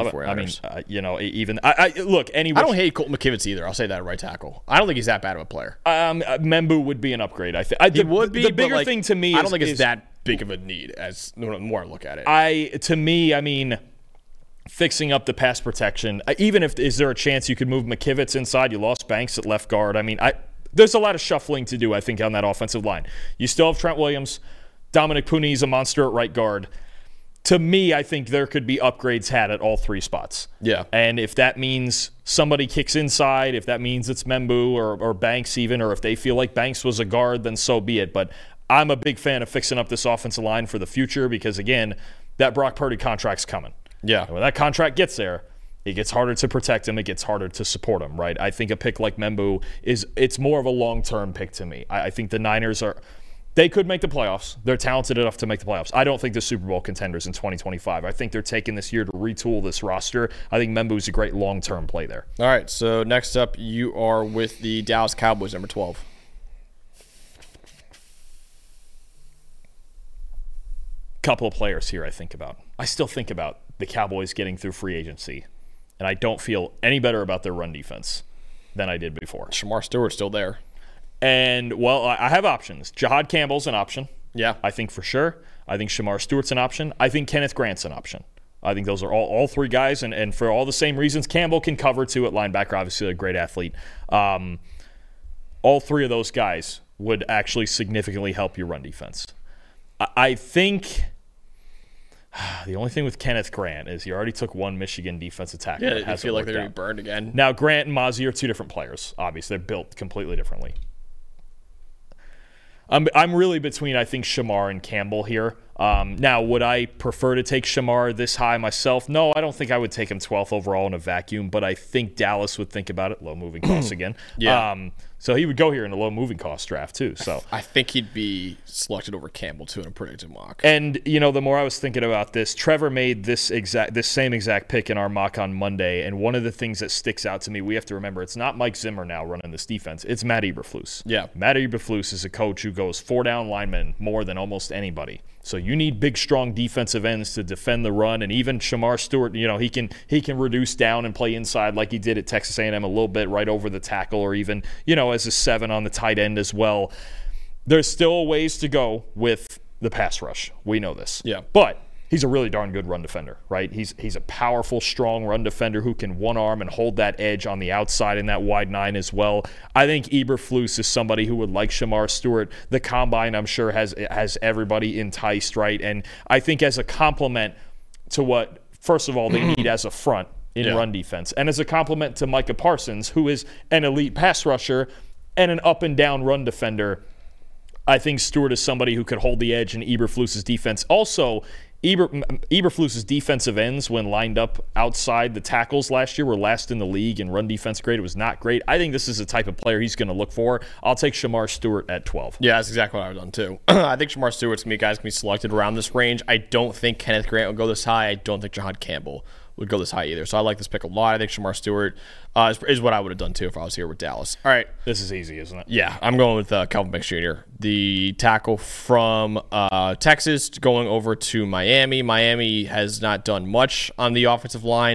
49ers. Look, anyway. I don't hate Colton McKivitz either. I'll say that at right tackle. I don't think he's that bad of a player. Membu would be an upgrade, I think. He would be, the bigger thing to me I don't think it's that big of a need as the more I look at it. I mean, fixing up the pass protection, even if is there a chance you could move McKivitz inside? You lost Banks at left guard. I mean, there's a lot of shuffling to do, I think, on that offensive line. You still have Trent Williams. Dominic Puni's a monster at right guard. To me, I think there could be upgrades had at all 3 spots. Yeah. And if that means somebody kicks inside, if that means it's Membu or Banks even, or if they feel like Banks was a guard, then so be it. But I'm a big fan of fixing up this offensive line for the future because, again, that Brock Purdy contract's coming. Yeah. And when that contract gets there, it gets harder to protect him. It gets harder to support him, right? I think a pick like Membu it's more of a long-term pick to me. I think the Niners they could make the playoffs. They're talented enough to make the playoffs. I don't think they're Super Bowl contenders in 2025. I think they're taking this year to retool this roster. I think Membu's a great long-term play there. All right, so next up, you are with the Dallas Cowboys, number 12. Couple of players here I think about. I still think about the Cowboys getting through free agency, and I don't feel any better about their run defense than I did before. Shamar Stewart's still there. And, well, I have options. Jahad Campbell's an option. Yeah. I think for sure. I think Shamar Stewart's an option. I think Kenneth Grant's an option. I think those are all 3 guys, and for all the same reasons. Campbell can cover, too, at linebacker, obviously a great athlete. All 3 of those guys would actually significantly help your run defense. I think the only thing with Kenneth Grant is he already took 1 Michigan defensive tackle. Yeah, I feel like they're going to be burned again. Now, Grant and Mozzie are 2 different players, obviously. They're built completely differently. I'm really between, I think, Shamar and Campbell here. Now, would I prefer to take Shamar this high myself? No, I don't think I would take him 12th overall in a vacuum, but I think Dallas would think about it. Low moving costs again. Yeah. So he would go here in a low moving cost draft too. So I think he'd be selected over Campbell too in a predicted mock. And the more I was thinking about this, Trevor made this same exact pick in our mock on Monday. And one of the things that sticks out to me, we have to remember, it's not Mike Zimmer now running this defense. It's Matt Eberflus. Yeah. Matt Eberflus is a coach who goes 4 down linemen more than almost anybody. So you need big, strong defensive ends to defend the run, and even Shamar Stewart, he can reduce down and play inside like he did at Texas A&M a little bit, right over the tackle, or even as a 7 on the tight end as well. There's still a ways to go with the pass rush. We know this. Yeah. But he's a really darn good run defender, right? He's a powerful, strong run defender who can one arm and hold that edge on the outside in that wide 9 as well. I think Eberflus is somebody who would like Shamar Stewart. The combine, I'm sure, has everybody enticed, right? And I think as a complement to what, first of all, they need as a front in run defense, and as a complement to Micah Parsons, who is an elite pass rusher and an up and down run defender, I think Stewart is somebody who could hold the edge in Eberflus's defense. Also, Eberflus's defensive ends, when lined up outside the tackles last year, were last in the league in run defense grade. It was not great. I think this is the type of player he's going to look for. I'll take Shamar Stewart at 12. Yeah, that's exactly what I would have done too. I think Shamar Stewart's going to be guys can be selected around this range. I don't think Kenneth Grant will go this high. I don't think Jahad Campbell would go this high either. So I like this pick a lot. I think Shamar Stewart is what I would have done too if I was here with Dallas. All right. This is easy, isn't it? Yeah, I'm going with Calvin Banks Jr., the tackle from Texas, going over to Miami. Miami has not done much on the offensive line.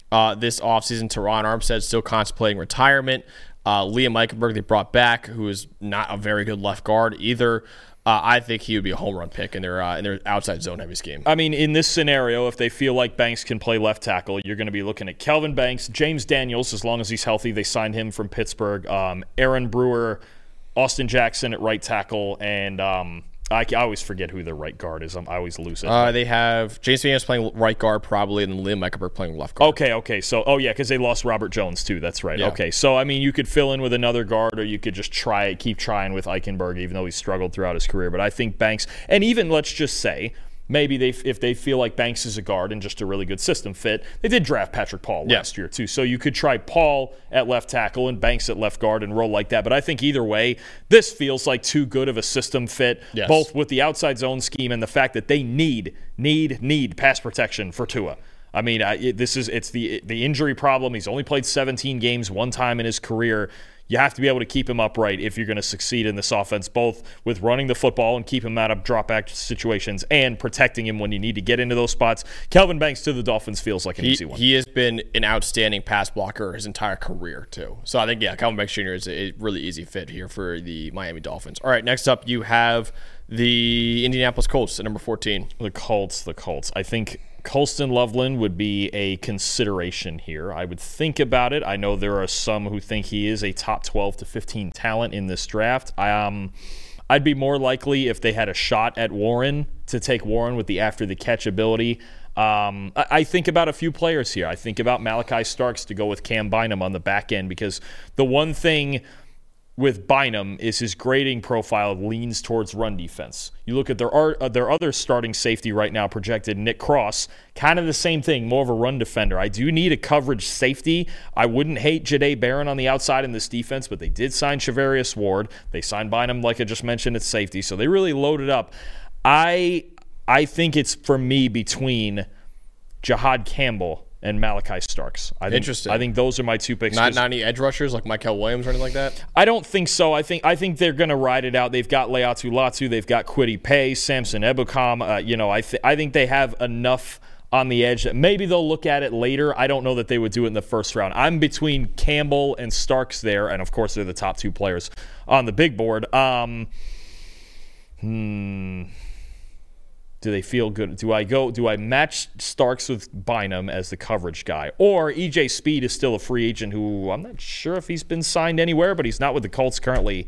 this offseason. Teron Armstead still contemplating retirement. Liam Eichenberg they brought back, who is not a very good left guard either. I think he would be a home run pick in their outside zone heavy scheme. I mean, in this scenario, if they feel like Banks can play left tackle, you're going to be looking at Kelvin Banks, James Daniels, as long as he's healthy. They signed him from Pittsburgh. Aaron Brewer, Austin Jackson at right tackle, and I always forget who their right guard is. I always lose it. They have James Daniels playing right guard probably, and then Liam Eichenberg playing left guard. Okay. So, because they lost Robert Jones too. That's right. Yeah. Okay. So, I mean, you could fill in with another guard, or you could just keep trying with Eichenberg, even though he's struggled throughout his career. But I think Banks, and even let's just say, maybe if they feel like Banks is a guard and just a really good system fit, they did draft Patrick Paul last year too. So you could try Paul at left tackle and Banks at left guard and roll like that. But I think either way, this feels like too good of a system fit, both with the outside zone scheme and the fact that they need pass protection for Tua. I mean, it's the injury problem. He's only played 17 games one time in his career. You have to be able to keep him upright if you're going to succeed in this offense, both with running the football and keep him out of drop-back situations and protecting him when you need to get into those spots. Kelvin Banks to the Dolphins feels like an easy one. He has been an outstanding pass blocker his entire career, too. So I think, Kelvin Banks Jr. is a really easy fit here for the Miami Dolphins. All right, next up you have the Indianapolis Colts at number 14. The Colts. I think Colston Loveland would be a consideration here. I would think about it. I know there are some who think he is a top 12 to 15 talent in this draft. I'd be more likely if they had a shot at Warren to take Warren with the after the catch ability. I think about a few players here. I think about Malachi Starks to go with Cam Bynum on the back end, because the one thing with Bynum is his grading profile leans towards run defense. You look at their other starting safety right now projected, Nick Cross, kind of the same thing, more of a run defender. I do need a coverage safety. I wouldn't hate Jahdae Barron on the outside in this defense, but they did sign Shavarius Ward. They signed Bynum, like I just mentioned, at safety, so they really loaded up. I think it's, for me, between Jahad Campbell and Malachi Starks. Interesting. I think those are my two picks. Not any edge rushers like Mykel Williams or anything like that? I don't think so. I think they're going to ride it out. They've got Leatu Latu. They've got Kwity Paye, Samson Ebukam. I think they have enough on the edge that maybe they'll look at it later. I don't know that they would do it in the first round. I'm between Campbell and Starks there, and of course they're the top two players on the big board. Do they feel good? Do I match Starks with Bynum as the coverage guy? Or EJ Speed is still a free agent who I'm not sure if he's been signed anywhere, but he's not with the Colts currently.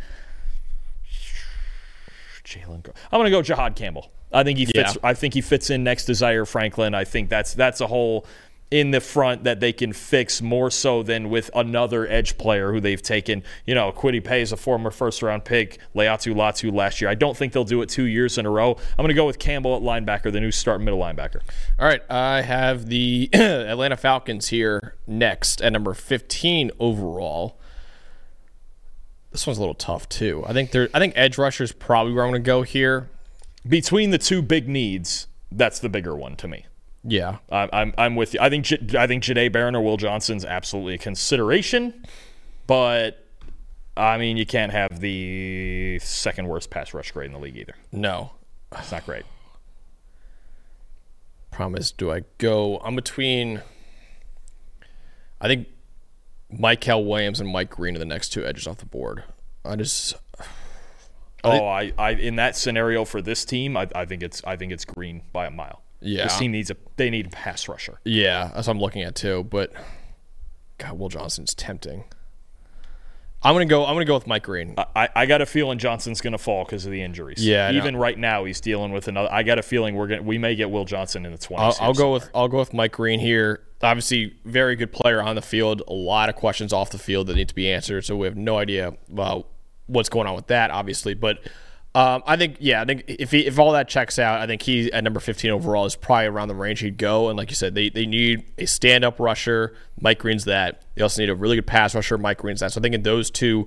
I'm going to go Jahad Campbell. I think he fits. I think he fits in next to Zaire Franklin. I think that's a hole in the front that they can fix more so than with another edge player who they've taken. Kwity Paye is a former first-round pick, Leatu Latu last year. I don't think they'll do it 2 years in a row. I'm going to go with Campbell at linebacker, the new start middle linebacker. All right, I have the Atlanta Falcons here next at number 15 overall. This one's a little tough too. I think edge rusher is probably where I'm going to go here. Between the two big needs, that's the bigger one to me. Yeah, I'm with you. I think Jahdae Barron or Will Johnson's absolutely a consideration, but I mean you can't have the second worst pass rush grade in the league either. No, it's not great. Promise. Do I go? I'm between. I think Mykel Williams and Mike Green are the next two edges off the board. I in that scenario for this team, I think it's Green by a mile. Yeah, this team need a pass rusher. Yeah, that's what I'm looking at too. But God, Will Johnson's tempting. I'm gonna go with Mike Green. I got a feeling Johnson's gonna fall because of the injuries. Yeah, even right now he's dealing with another. I got a feeling we may get Will Johnson in the 20s. I'll go with Mike Green here. Obviously, very good player on the field. A lot of questions off the field that need to be answered. So we have no idea what's going on with that, obviously, but. I think if all that checks out, I think he at number 15 overall is probably around the range he'd go. And like you said, they need a stand-up rusher. Mike Green's that. They also need a really good pass rusher. Mike Green's that. So I think in those two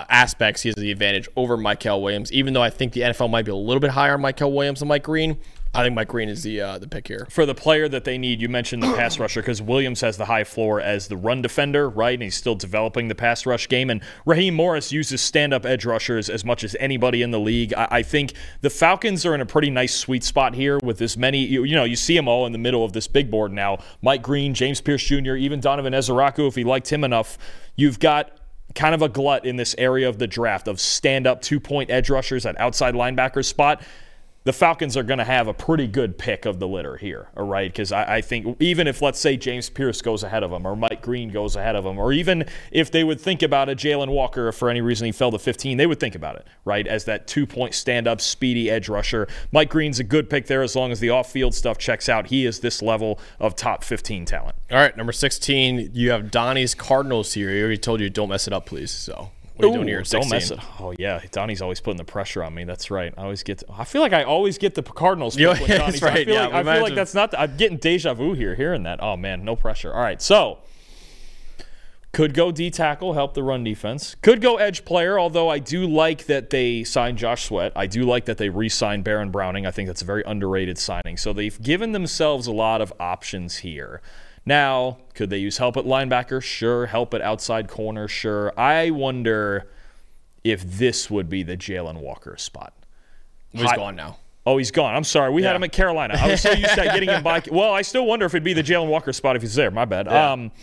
aspects, he has the advantage over Mykel Williams. Even though I think the NFL might be a little bit higher on Mykel Williams than Mike Green, I think Mike Green is the pick here. For the player that they need, you mentioned the pass rusher because Williams has the high floor as the run defender, right? And he's still developing the pass rush game. And Raheem Morris uses stand-up edge rushers as much as anybody in the league. I think the Falcons are in a pretty nice sweet spot here with this many. You see them all in the middle of this big board now. Mike Green, James Pierce Jr., even Donovan Ezeraku, if he liked him enough. You've got kind of a glut in this area of the draft of stand-up two-point edge rushers at outside linebacker spot. The Falcons are going to have a pretty good pick of the litter here, all right? Because I think even if, let's say, James Pierce goes ahead of him or Mike Green goes ahead of him, or even if they would think about a Jalen Walker, if for any reason he fell to 15, they would think about it, right, as that two-point stand-up, speedy edge rusher. Mike Green's a good pick there as long as the off-field stuff checks out. He is this level of top 15 talent. All right, number 16, you have Donnie's Cardinals here. He already told you, don't mess it up, please, so... What are you doing here at 16? Don't mess it. Oh, yeah. Donnie's always putting the pressure on me. That's right. I feel like I always get the Cardinals pick with Donnie's. Right. I feel like that's not I'm getting deja vu here, hearing that. Oh, man. No pressure. All right. So, could go D-tackle, help the run defense. Could go edge player, although I do like that they signed Josh Sweat. I do like that they re-signed Baron Browning. I think that's a very underrated signing. So, they've given themselves a lot of options here. Now, could they use help at linebacker? Sure. Help at outside corner? Sure. I wonder if this would be the Jalen Walker spot. He's gone now. Oh, he's gone. I'm sorry. We had him at Carolina. I was so used to getting him by. Well, I still wonder if it'd be the Jalen Walker spot if he's there. My bad.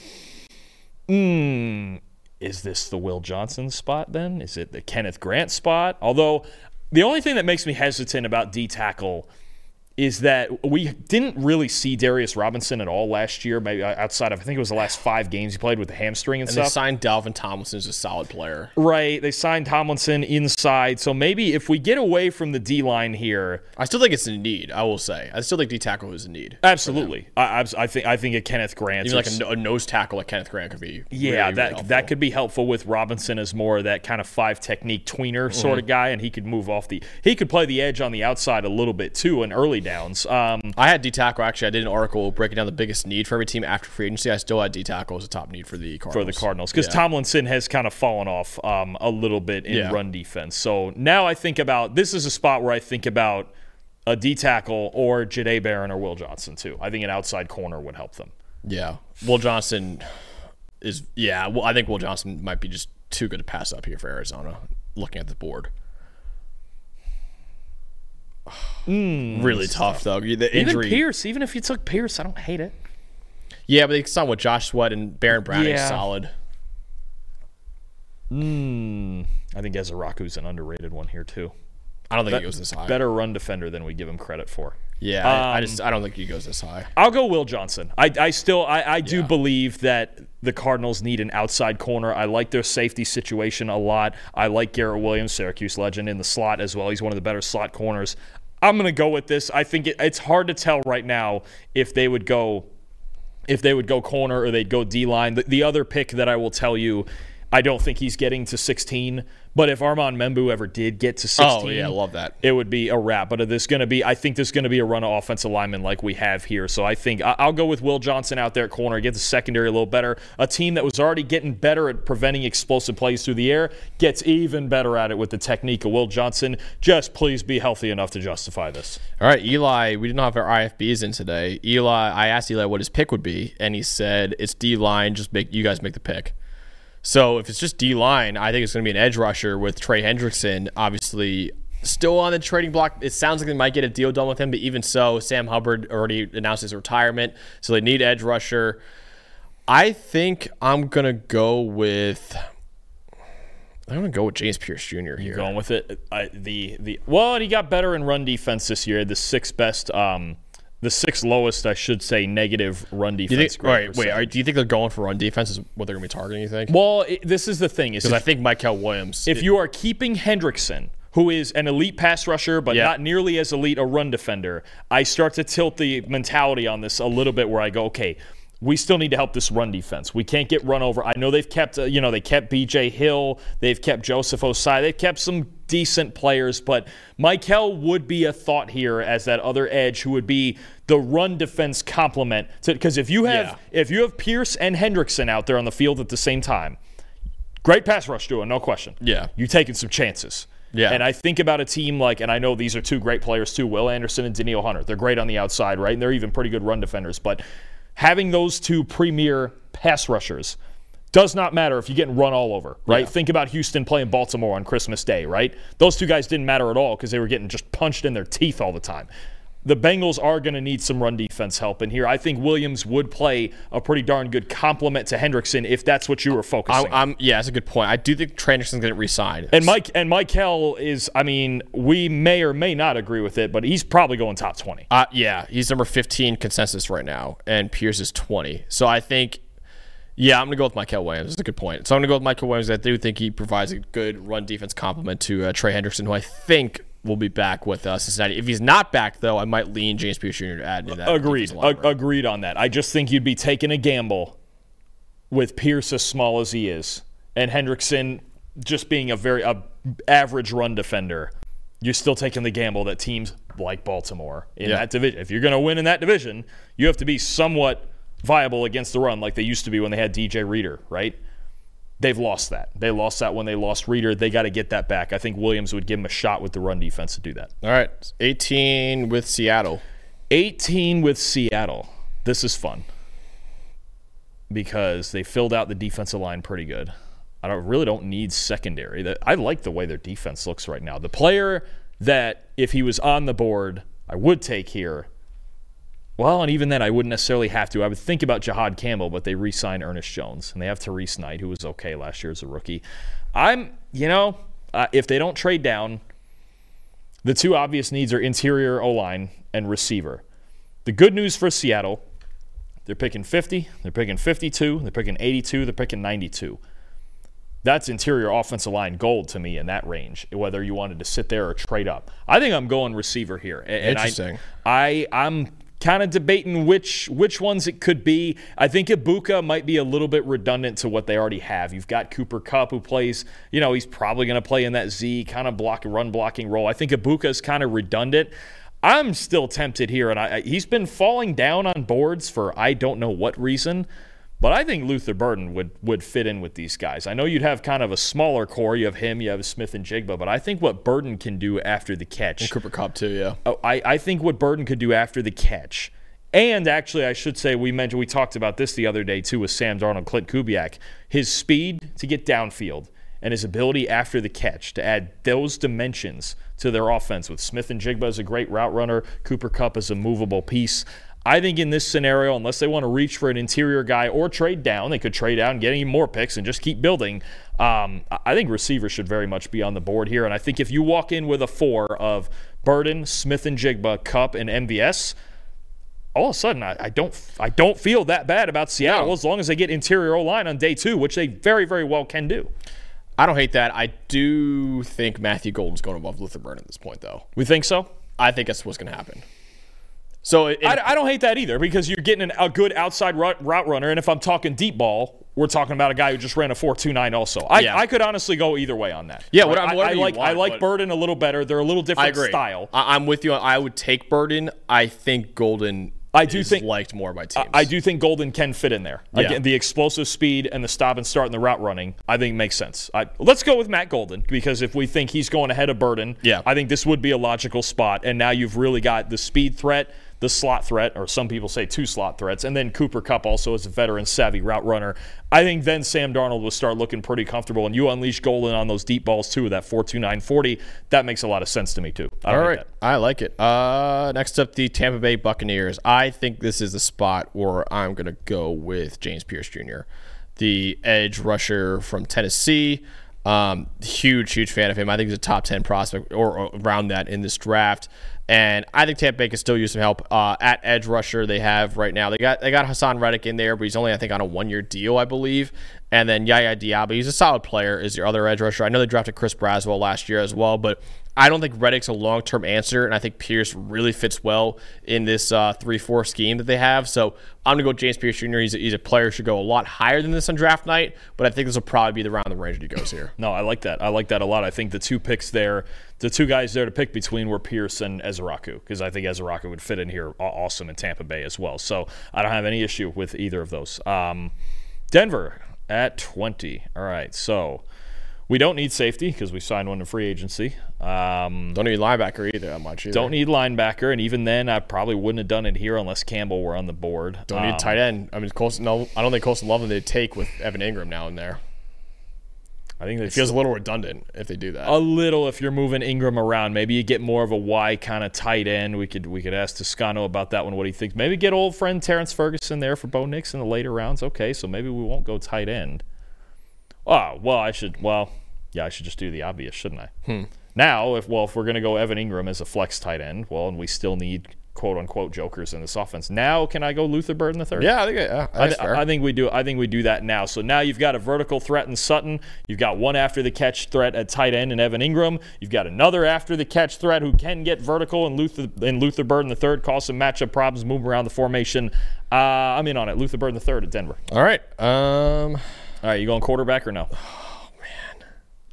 Yeah. Is this the Will Johnson spot then? Is it the Kenneth Grant spot? Although, the only thing that makes me hesitant about D-tackle is that we didn't really see Darius Robinson at all last year, maybe outside of, I think it was the last 5 games he played with the hamstring and stuff. They signed Dalvin Tomlinson as a solid player. Right. They signed Tomlinson inside. So maybe if we get away from the D-line here. I still think it's a need, I will say. I still think D-tackle is a need. Absolutely. I think a Kenneth Grant. Even like a nose tackle like Kenneth Grant could be that could be helpful with Robinson as more that kind of 5 technique tweener sort of guy, and he could move off he could play the edge on the outside a little bit too in early downs. I had D-tackle. Actually, I did an article breaking down the biggest need for every team after free agency. I still had D-tackle as a top need for the Cardinals. Because Tomlinson has kind of fallen off a little bit in run defense. So now I think about, this is a spot where I think about a D-tackle or Jahdae Barron or Will Johnson too. I think an outside corner would help them. Yeah. Will Johnson is, I think Will Johnson might be just too good to pass up here for Arizona, looking at the board. Really tough, though. The injury. Even Pierce, even if you took Pierce, I don't hate it. Yeah, but they signed with Josh Sweat and Baron Browning solid. I think Ezeraku's an underrated one here, too. I don't think he goes this high. Better run defender than we give him credit for. Yeah, I don't think he goes this high. I'll go Will Johnson. I do believe that the Cardinals need an outside corner. I like their safety situation a lot. I like Garrett Williams, Syracuse legend, in the slot as well. He's one of the better slot corners. I'm going to go with this. I think it's hard to tell right now if they would go corner or they'd go D-line. The other pick that I will tell you, I don't think he's getting to 16. But if Armand Membu ever did get to 16, I love that. It would be a wrap. But I think there's going to be a run of offensive linemen like we have here. So I think I'll go with Will Johnson out there at corner, get the secondary a little better. A team that was already getting better at preventing explosive plays through the air gets even better at it with the technique of Will Johnson. Just please be healthy enough to justify this. All right, Eli, we didn't have our IFBs in today. I asked Eli what his pick would be, and he said it's D-line. You guys make the pick. So if it's just D-line, I think it's going to be an edge rusher with Trey Hendrickson, obviously still on the trading block. It sounds like they might get a deal done with him, but even so, Sam Hubbard already announced his retirement, so they need edge rusher. I think I'm going to go with James Pierce Jr. here. You're going with it? And he got better in run defense this year, the 6th best the 6th lowest, I should say, negative run defense. Do you think they're going for run defense is what they're going to be targeting, you think? Well, this is the thing. Because I think Michael Williams. If you are keeping Hendrickson, who is an elite pass rusher but not nearly as elite a run defender, I start to tilt the mentality on this a little bit where I go, okay, we still need to help this run defense. We can't get run over. I know they've kept, they kept B.J. Hill. They've kept Joseph Osai. They've kept some decent players, but Michael would be a thought here as that other edge who would be the run defense complement. Because if you have Pierce and Hendrickson out there on the field at the same time, great pass rush duo, no question. Yeah. You're taking some chances. Yeah. And I think about a team like, and I know these are two great players too, Will Anderson and Daniil Hunter. They're great on the outside, right? And they're even pretty good run defenders. But having those two premier pass rushers does not matter if you're getting run all over, right? Yeah. Think about Houston playing Baltimore on Christmas Day, right? Those two guys didn't matter at all because they were getting just punched in their teeth all the time. The Bengals are going to need some run defense help in here. I think Williams would play a pretty darn good complement to Hendrickson if that's what you were focusing on. Yeah, that's a good point. I do think Trey Hendrickson's going to resign. And Michael is, I mean, we may or may not agree with it, but he's probably going top 20. Yeah, he's number 15 consensus right now, and Pierce is 20. So I think, yeah, I'm going to go with Michael Williams. That's a good point. So I'm going to go with Michael Williams. I do think he provides a good run defense complement to Trey Hendrickson, who I think will be back with Cincinnati. If he's not back, though, I might lean James Pierce Jr. to add to that. Agreed on that. I just think you'd be taking a gamble with Pierce as small as he is and Hendrickson just being a very average run defender. You're still taking the gamble that teams like Baltimore in that division, if you're going to win in that division, you have to be somewhat viable against the run like they used to be when they had DJ Reader, right? They've lost that. They lost that when they lost Reader. They got to get that back. I think Williams would give them a shot with the run defense to do that. All right, 18 with Seattle. 18 with Seattle. This is fun because they filled out the defensive line pretty good. I really don't need secondary. I like the way their defense looks right now. The player that, if he was on the board, I would take here. Well, and even then, I wouldn't necessarily have to. I would think about Jahad Campbell, but they re-signed Ernest Jones, and they have Therese Knight, who was okay last year as a rookie. If they don't trade down, the two obvious needs are interior O-line and receiver. The good news for Seattle, they're picking 50, they're picking 52, they're picking 82, they're picking 92. That's interior offensive line gold to me in that range, whether you wanted to sit there or trade up. I think I'm going receiver here. And Interesting. I'm kind of debating which ones it could be. I think Ibuka might be a little bit redundant to what they already have. You've got Cooper Kupp who plays, he's probably going to play in that Z kind of run blocking role. I think Ibuka is kind of redundant. I'm still tempted here, and he's been falling down on boards for I don't know what reason. But I think Luther Burden would fit in with these guys. I know you'd have kind of a smaller core. You have him, you have Smith and Jigba. But I think what Burden can do after the catch. And Cooper Kupp too, yeah. I think what Burden could do after the catch. And actually, I should say, we talked about this the other day too with Sam Darnold, Clint Kubiak. His speed to get downfield and his ability after the catch to add those dimensions to their offense with Smith and Jigba as a great route runner, Cooper Kupp as a movable piece. I think in this scenario, unless they want to reach for an interior guy or trade down, they could trade down, get any more picks, and just keep building. I think receivers should very much be on the board here. And I think if you walk in with a 4 of Burden, Smith and Jigba, Kupp, and MVS, all of a sudden I don't feel that bad about Seattle as long as they get interior O-line on day 2, which they very, very well can do. I don't hate that. I do think Matthew Golden's going above Luther Burden at this point, though. We think so? I think that's what's going to happen. So I don't hate that either because you're getting a good outside route runner, and if I'm talking deep ball, we're talking about a guy who just ran a 4.29 also. I could honestly go either way on that. Yeah, right? I like Burden a little better. They're a little different style. I'm with you. I would take Burden. I think Golden liked more by teams. I do think Golden can fit in there. Yeah. Again, the explosive speed and the stop and start and the route running, I think makes sense. Let's go with Matt Golden because if we think he's going ahead of Burden, I think this would be a logical spot. And now you've really got the speed threat, the slot threat, or some people say 2 slot threats, and then Cooper Kupp also as a veteran savvy route runner. I think then Sam Darnold will start looking pretty comfortable, and you unleash Golden on those deep balls too, that 4.29 40. That makes a lot of sense to me too. All right, I like it. Next up, the Tampa Bay Buccaneers. I think this is the spot where I'm going to go with James Pierce Jr., the edge rusher from Tennessee. Huge fan of him. I think he's a top 10 prospect or around that in this draft. And I think Tampa Bay could still use some help at edge rusher. They have right now. They got Hassan Reddick in there, but he's only I think on a 1-year deal, I believe. And then Yaya Diaby, he's a solid player, is your other edge rusher. I know they drafted Chris Braswell last year as well, but I don't think Reddick's a long-term answer, and I think Pierce really fits well in this 3-4 scheme that they have. So I'm going to go James Pierce Jr. He's a player who should go a lot higher than this on draft night, but I think this will probably be around the range that he goes here. No, I like that. I like that a lot. I think the 2 picks there, the 2 guys there to pick between were Pierce and Ezeraku, because I think Ezeraku would fit in here awesome in Tampa Bay as well. So I don't have any issue with either of those. Denver at 20. All right, so We don't need safety because we signed one in free agency. Don't need linebacker either that much either. Don't need linebacker, and even then, I probably wouldn't have done it here unless Campbell were on the board. Don't need tight end. I mean, I don't think Colston Loveland they'd take with Evan Ingram now and there. I think It feels a little redundant if they do that. a little if you're moving Ingram around. Maybe you get more of a Y kind of tight end. We could ask Toscano about that one, what he thinks. Maybe get old friend Terrence Ferguson there for Bo Nix in the later rounds. Okay, so maybe we won't go tight end. Oh, well, I should just do the obvious, shouldn't I? Now, if we're going to go Evan Ingram as a flex tight end, and we still need quote-unquote jokers in this offense. Now, can I go Luther Burden the third? Yeah, I think we do. I think we do that now. So now you've got a vertical threat in Sutton. You've got one after the catch threat at tight end in Evan Ingram. You've got another after the catch threat who can get vertical and Luther Burden the third, cause some matchup problems, move around the formation. I'm in on it. Luther Burden the third at Denver. All right. All right, you going quarterback or no? Oh man.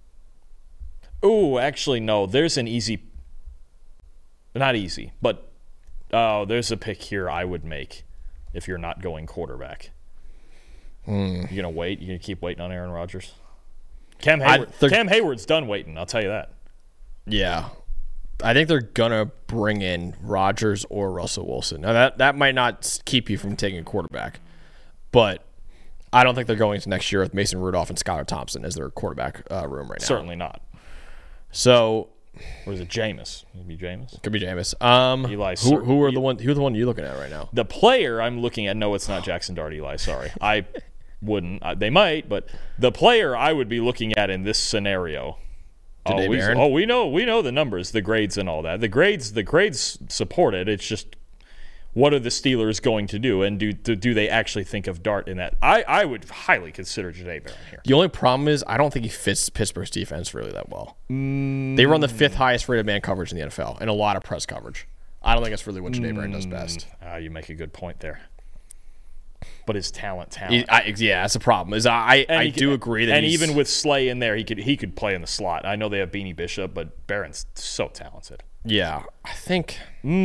Oh, actually no. There's an easy, not easy, but. Oh, there's a pick here I would make if you're not going quarterback. You're going to wait? You're going to keep waiting on Aaron Rodgers? Cam Hayward's done waiting, I'll tell you that. Yeah. I think they're going to bring in Rodgers or Russell Wilson. Now, that might not keep you from taking a quarterback, but I don't think they're going into next year with Mason Rudolph and Skylar Thompson as their quarterback room right now. Certainly not. So... Or is it Jameis? Maybe Jameis? Could be Jameis. Eli. Who's the one you're looking at right now? The player I'm looking at, no, it's not Jackson Dart, Eli. Sorry. I wouldn't. They might, but the player I would be looking at in this scenario. We know the numbers, the grades and all that. The grades support it. It's just what are the Steelers going to do, and do they actually think of Dart in that? I would highly consider Jahdae Barron here. The only problem is I don't think he fits Pittsburgh's defense really that well. They run the 5th highest rated man coverage in the NFL and a lot of press coverage. I don't think that's really what Jahdae Barron does best. You make a good point there. But his talent. Yeah, that's a problem. I do agree that even with Slay in there, he could play in the slot. I know they have Beanie Bishop, but Barron's so talented. Yeah, I think...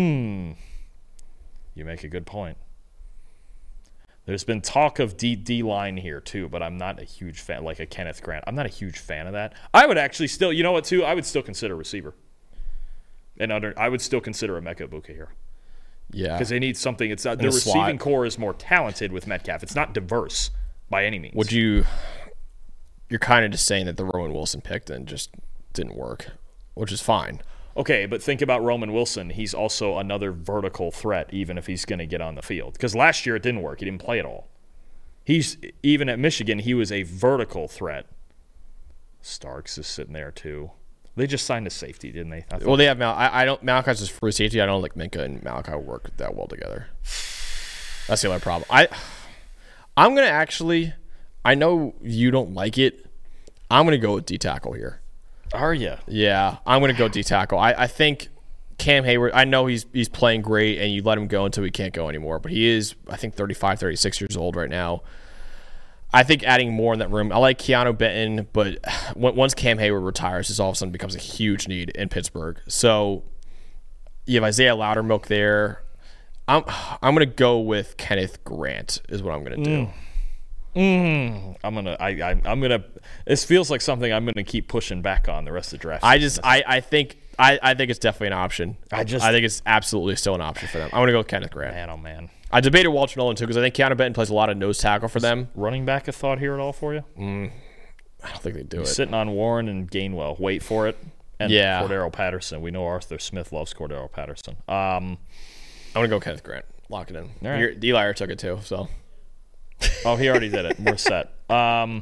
You make a good point. There's been talk of D-line here, too, but I'm not a huge fan, like a Kenneth Grant. I'm not a huge fan of that. I would actually still, you know what, too? I would still consider receiver. I would still consider Emeka Egbuka here. Yeah. Because they need something. It's not, the receiving core is more talented with Metcalf. It's not diverse by any means. You're kind of just saying that the Roman Wilson pick then just didn't work, which is fine. Okay, but think about Roman Wilson. He's also another vertical threat, even if he's going to get on the field. Because last year it didn't work. He didn't play at all. Even at Michigan, he was a vertical threat. Starks is sitting there, too. They just signed a safety, didn't they? Well, they have Malachi's just free safety. I don't think Minka and Malachi work that well together. That's the only problem. I'm going to actually, I know you don't like it. I'm going to go with D-tackle here. Are you? Yeah, I'm going to go D-tackle. I think Cam Hayward, I know he's playing great, and you let him go until he can't go anymore, but he is, I think, 35, 36 years old right now. I think adding more in that room, I like Keanu Benton, but once Cam Hayward retires, this all of a sudden becomes a huge need in Pittsburgh. So you have Isaiah Loudermilk there. I'm going to go with Kenneth Grant is what I'm going to do. I'm gonna. This feels like something I'm gonna keep pushing back on the rest of the draft. I think it's definitely an option. I think it's absolutely still an option for them. I'm gonna go with Kenneth Grant. Man, oh man. I debated Walter Nolan too because I think Keanu Benton plays a lot of nose tackle for them. Running back a thought here at all for you? I don't think they do it. Sitting on Warren and Gainwell. Wait for it. And yeah. Cordero Patterson. We know Arthur Smith loves Cordero Patterson. I'm gonna go Kenneth Grant. Lock it in. All right. Eli took it too. So. Oh, he already did it. We're set. I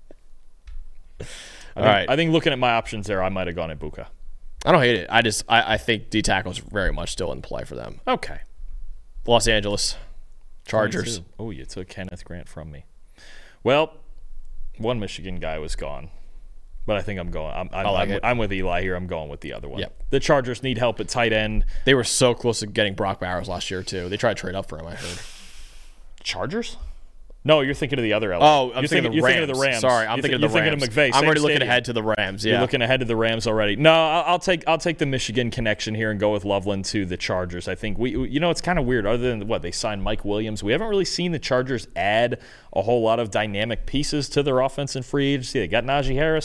think looking at my options there, I might have gone at Egbuka. I don't hate it. I think D tackle is very much still in play for them. Okay. Los Angeles Chargers. Oh, you took Kenneth Grant from me. Well, one Michigan guy was gone, but I think I'm going. I'm with Eli here. I'm going with the other one. Yep. The Chargers need help at tight end. They were so close to getting Brock Bowers last year too. They tried to trade up for him. I heard. Chargers? No, you're thinking of the other element. Oh, I'm thinking of the Rams. Thinking of the Rams. Sorry, I'm thinking of the Rams. You're thinking of McVay. I'm already looking ahead to the Rams. Yeah. You're looking ahead to the Rams already. No, I'll take the Michigan connection here and go with Loveland to the Chargers. I think it's kind of weird. Other than they signed Mike Williams, we haven't really seen the Chargers add a whole lot of dynamic pieces to their offense in free agency. They got Najee Harris.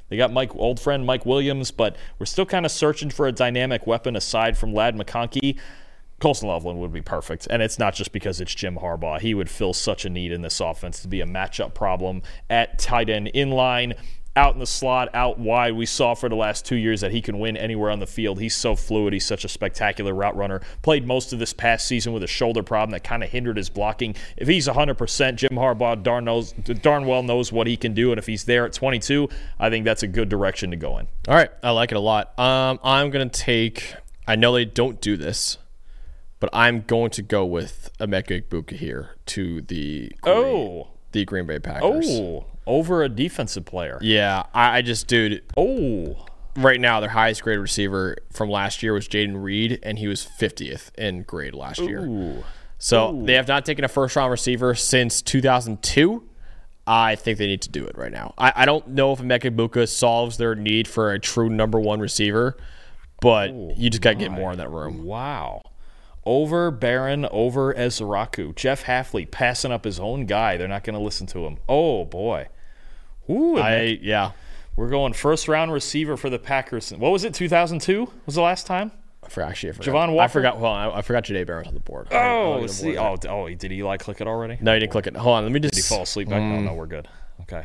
They got old friend Mike Williams, but we're still kind of searching for a dynamic weapon aside from Ladd McConkey. Colson Loveland would be perfect, and it's not just because it's Jim Harbaugh. He would fill such a need in this offense to be a matchup problem at tight end, in line, out in the slot, out wide. We saw for the last 2 years that he can win anywhere on the field. He's so fluid. He's such a spectacular route runner. Played most of this past season with a shoulder problem that kind of hindered his blocking. If he's 100%, Jim Harbaugh darn well knows what he can do, and if he's there at 22, I think that's a good direction to go in. All right, I like it a lot. I'm going to take – I know they don't do this, but I'm going to go with Emeka Egbuka here to the Green Bay Packers. Oh, over a defensive player. Yeah, I just, dude. Oh. Right now, their highest grade receiver from last year was Jaden Reed, and he was 50th in grade last year. So they have not taken a first-round receiver since 2002. I think they need to do it right now. I don't know if Emeka Egbuka solves their need for a true number one receiver, but you just got to get more in that room. Wow. Over Barron, over Ezraku. Jeff Hafley passing up his own guy. They're not going to listen to him. Oh, boy. Ooh, yeah. We're going first-round receiver for the Packers. What was it, 2002 was the last time? I forgot. Javon Walker? I forgot. Hold on. I forgot Jahdae Barron's on the board. Did Eli click it already? No, he didn't click it. Hold on. Let me just. Did he fall asleep back? No, we're good. Okay.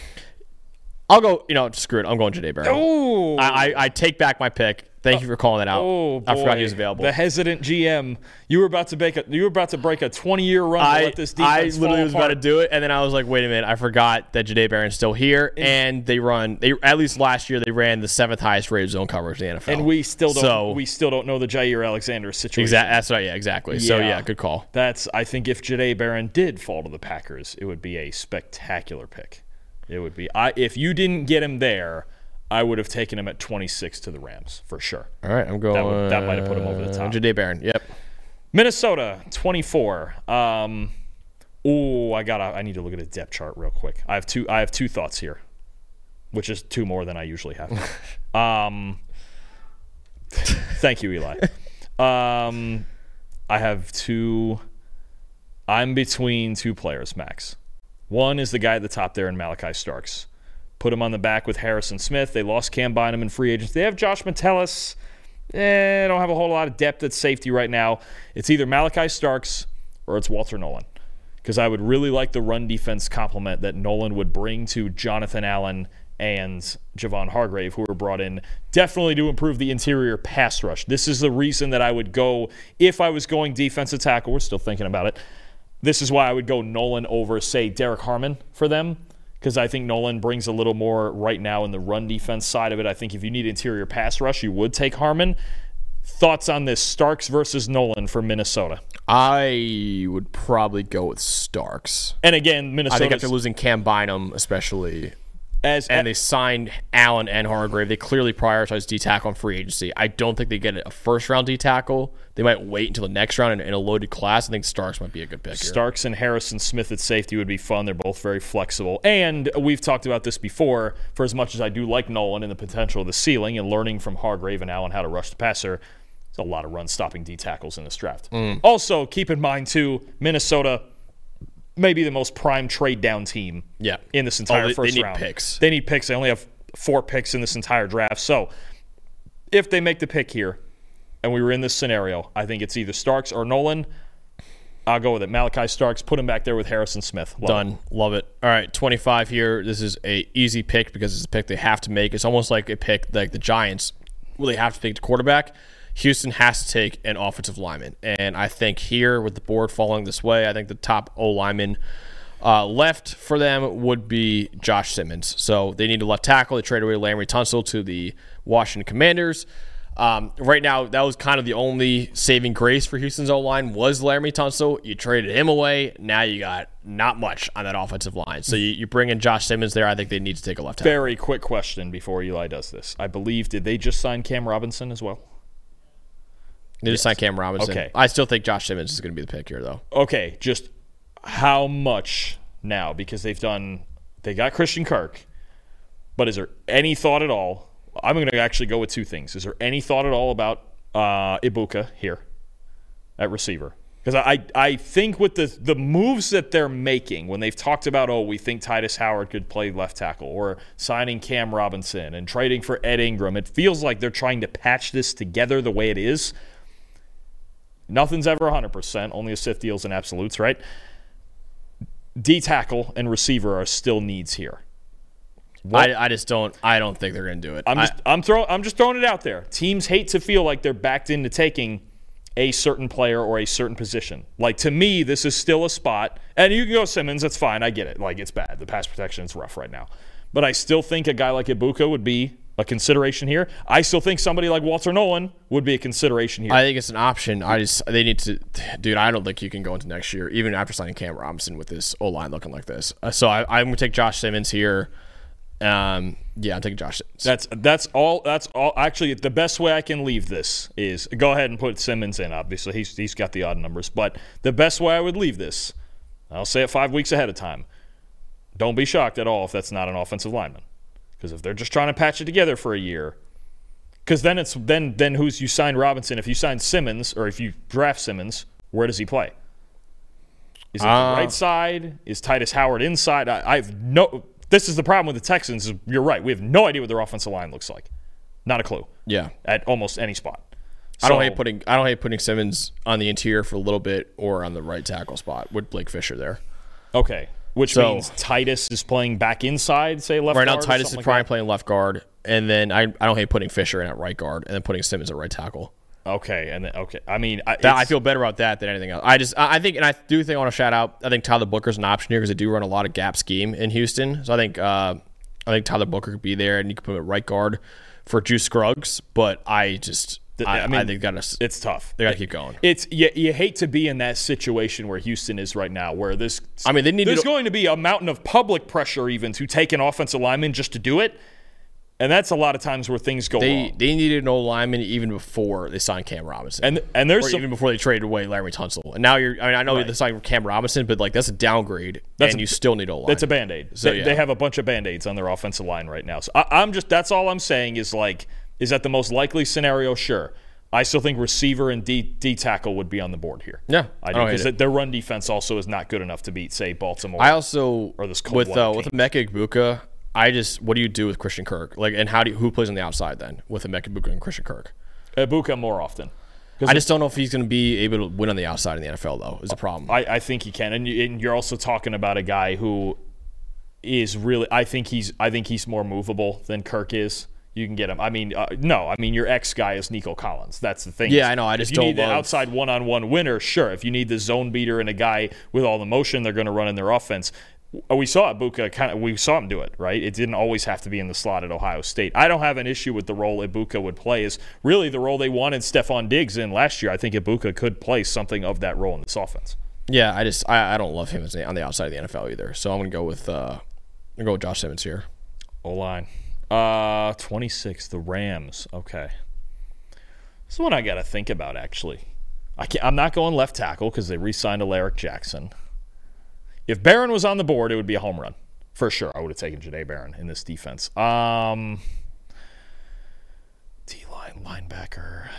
I'll go, screw it. I'm going Jahdae Barron. Oh. I take back my pick. Thank you for calling that out. Oh, boy. I forgot he was available. The hesitant GM. You were about to break a 20-year run to let this defense I literally fall was apart. about to do it, and then I was like, wait a minute. I forgot that Jahdae Barron's still here, and they at least last year, they ran the 7th highest rated zone coverage in the NFL. And we still don't know the Jair Alexander situation. Exactly. Yeah. So, yeah, good call. I think if Jahdae Barron did fall to the Packers, it would be a spectacular pick. It would be. If you didn't get him there, I would have taken him at 26 to the Rams for sure. All right, I'm going. That might have put him over the top. Jahdae Barron. Yep. Minnesota 24. I need to look at a depth chart real quick. I have two thoughts here, which is 2 more than I usually have. Thank you, Eli. I have 2. I'm between 2 players, Max. One is the guy at the top there in Malachi Starks. Put him on the back with Harrison Smith. They lost Cam Bynum in free agency. They have Josh Metellus. Don't have a whole lot of depth at safety right now. It's either Malachi Starks or it's Walter Nolan. Because I would really like the run defense complement that Nolan would bring to Jonathan Allen and Javon Hargrave, who were brought in definitely to improve the interior pass rush. This is the reason that I would go, if I was going defensive tackle, we're still thinking about it, this is why I would go Nolan over, say, Derek Harmon for them. Because I think Nolan brings a little more right now in the run defense side of it. I think if you need interior pass rush, you would take Harmon. Thoughts on this, Starks versus Nolan for Minnesota? I would probably go with Starks. And again, Minnesota. I think after losing Cam Bynum, especially, they signed Allen and Hargrave, they clearly prioritized D-tackle on free agency. I don't think they get a first-round D-tackle. They might wait until the next round in a loaded class. I think Starks might be a good pick here. Starks and Harrison Smith at safety would be fun. They're both very flexible. And we've talked about this before. For as much as I do like Nolan and the potential of the ceiling and learning from Hargrave and Allen how to rush the passer, there's a lot of run-stopping D-tackles in this draft. Also, keep in mind, too, Minnesota – maybe the most prime trade-down team in this entire first round. They need picks. They need picks. They only have 4 picks in this entire draft. So if they make the pick here, and we were in this scenario, I think it's either Starks or Nolan. I'll go with it. Malachi Starks, put him back there with Harrison Smith. Love it. All right, 25 here. This is a easy pick because it's a pick they have to make. It's almost like a pick like the Giants really have to pick the quarterback. Houston has to take an offensive lineman. And I think here, with the board falling this way, I think the top O-lineman left for them would be Josh Simmons. So they need a left tackle. They traded away Laremy Tunsil to the Washington Commanders. Right now, that was kind of the only saving grace for Houston's O-line was Laremy Tunsil. You traded him away. Now you got not much on that offensive line. So you bring in Josh Simmons there. I think they need to take a left tackle. Very quick question before Eli does this. I believe, did they just sign Cam Robinson as well? They just signed Cam Robinson. Okay. I still think Josh Simmons is going to be the pick here, though. Okay, just how much now? Because they got Christian Kirk, but is there any thought at all? I'm going to actually go with 2 things. Is there any thought at all about Ibuka here at receiver? Because I think with the moves that they're making, when they've talked about, we think Titus Howard could play left tackle, or signing Cam Robinson and trading for Ed Ingram, it feels like they're trying to patch this together the way it is. Nothing's ever 100%, only a Sith deals in absolutes, right? D-tackle and receiver are still needs here. I don't think they're going to do it. I'm just throwing it out there. Teams hate to feel like they're backed into taking a certain player or a certain position. Like, to me, this is still a spot. And you can go Simmons, that's fine. I get it. Like, it's bad. The pass protection is rough right now. But I still think a guy like Ibuka would be a consideration here. I still think somebody like Walter Nolan would be a consideration here. I think it's an option. They need to, dude. I don't think you can go into next year, even after signing Cam Robinson, with this O-line looking like this. So I'm going to take Josh Simmons here. I'm taking Josh Simmons. That's all. Actually, the best way I can leave this is go ahead and put Simmons in. Obviously, he's got the odd numbers, but the best way I would leave this, I'll say it 5 weeks ahead of time. Don't be shocked at all if that's not an offensive lineman, because if they're just trying to patch it together for a year, because then who's you sign Robinson? If you sign Simmons, or if you draft Simmons, where does he play? Is it the right side? Is Titus Howard inside? I have no. This is the problem with the Texans. You're right. We have no idea what their offensive line looks like. Not a clue. Yeah. At almost any spot. I don't hate putting Simmons on the interior for a little bit, or on the right tackle spot with Blake Fisher there. Okay. Which means Titus is playing back inside, say left guard. Right now, Titus is probably playing left guard, and then I don't hate putting Fisher in at right guard, and then putting Simmons at right tackle. Okay, and then I mean, I feel better about that than anything else. I think I want to shout out. I think Tyler Booker's an option here because they do run a lot of gap scheme in Houston. So I think Tyler Booker could be there, and you can put him at right guard for Juice Scruggs. But I think it's tough. They got to keep going. You hate to be in that situation where Houston is right now, where there's going to be a mountain of public pressure even to take an offensive lineman just to do it. And that's a lot of times where things go wrong. They needed an O-lineman even before they signed Cam Robinson. And there's even before they traded away Larry Tunsil. And now I know they signed Cam Robinson, but like that's a downgrade, and you still need O-line. That's a Band-Aid. So they have a bunch of Band-Aids on their offensive line right now. So that's all I'm saying is that the most likely scenario? Sure. I still think receiver and D tackle would be on the board here. Yeah, I do, because their run defense also is not good enough to beat, say, Baltimore. I also or this with Emeka Egbuka, what do you do with Christian Kirk? And who plays on the outside then with Emeka Egbuka and Christian Kirk? Egbuka more often. I just don't know if he's going to be able to win on the outside in the NFL, though, is a problem. I think he can. And you're also talking about a guy who is really – I think he's more movable than Kirk is. You can get him. I mean, your ex guy is Nico Collins. That's the thing. Yeah, I know. If you need the outside one-on-one winner, sure. If you need the zone beater and a guy with all the motion they're going to run in their offense – we saw Ibuka we saw him do it, right? It didn't always have to be in the slot at Ohio State. I don't have an issue with the role Ibuka would play. Is really the role they wanted Stephon Diggs in last year. I think Ibuka could play something of that role in this offense. Yeah, I don't love him on the outside of the NFL either. So I'm gonna go with Josh Simmons here. O-line. 26, the Rams. Okay. This is one I got to think about, actually. I'm not going left tackle because they re-signed Alaric Jackson. If Barron was on the board, it would be a home run. For sure, I would have taken Jahdae Barron in this defense. D-line, linebacker.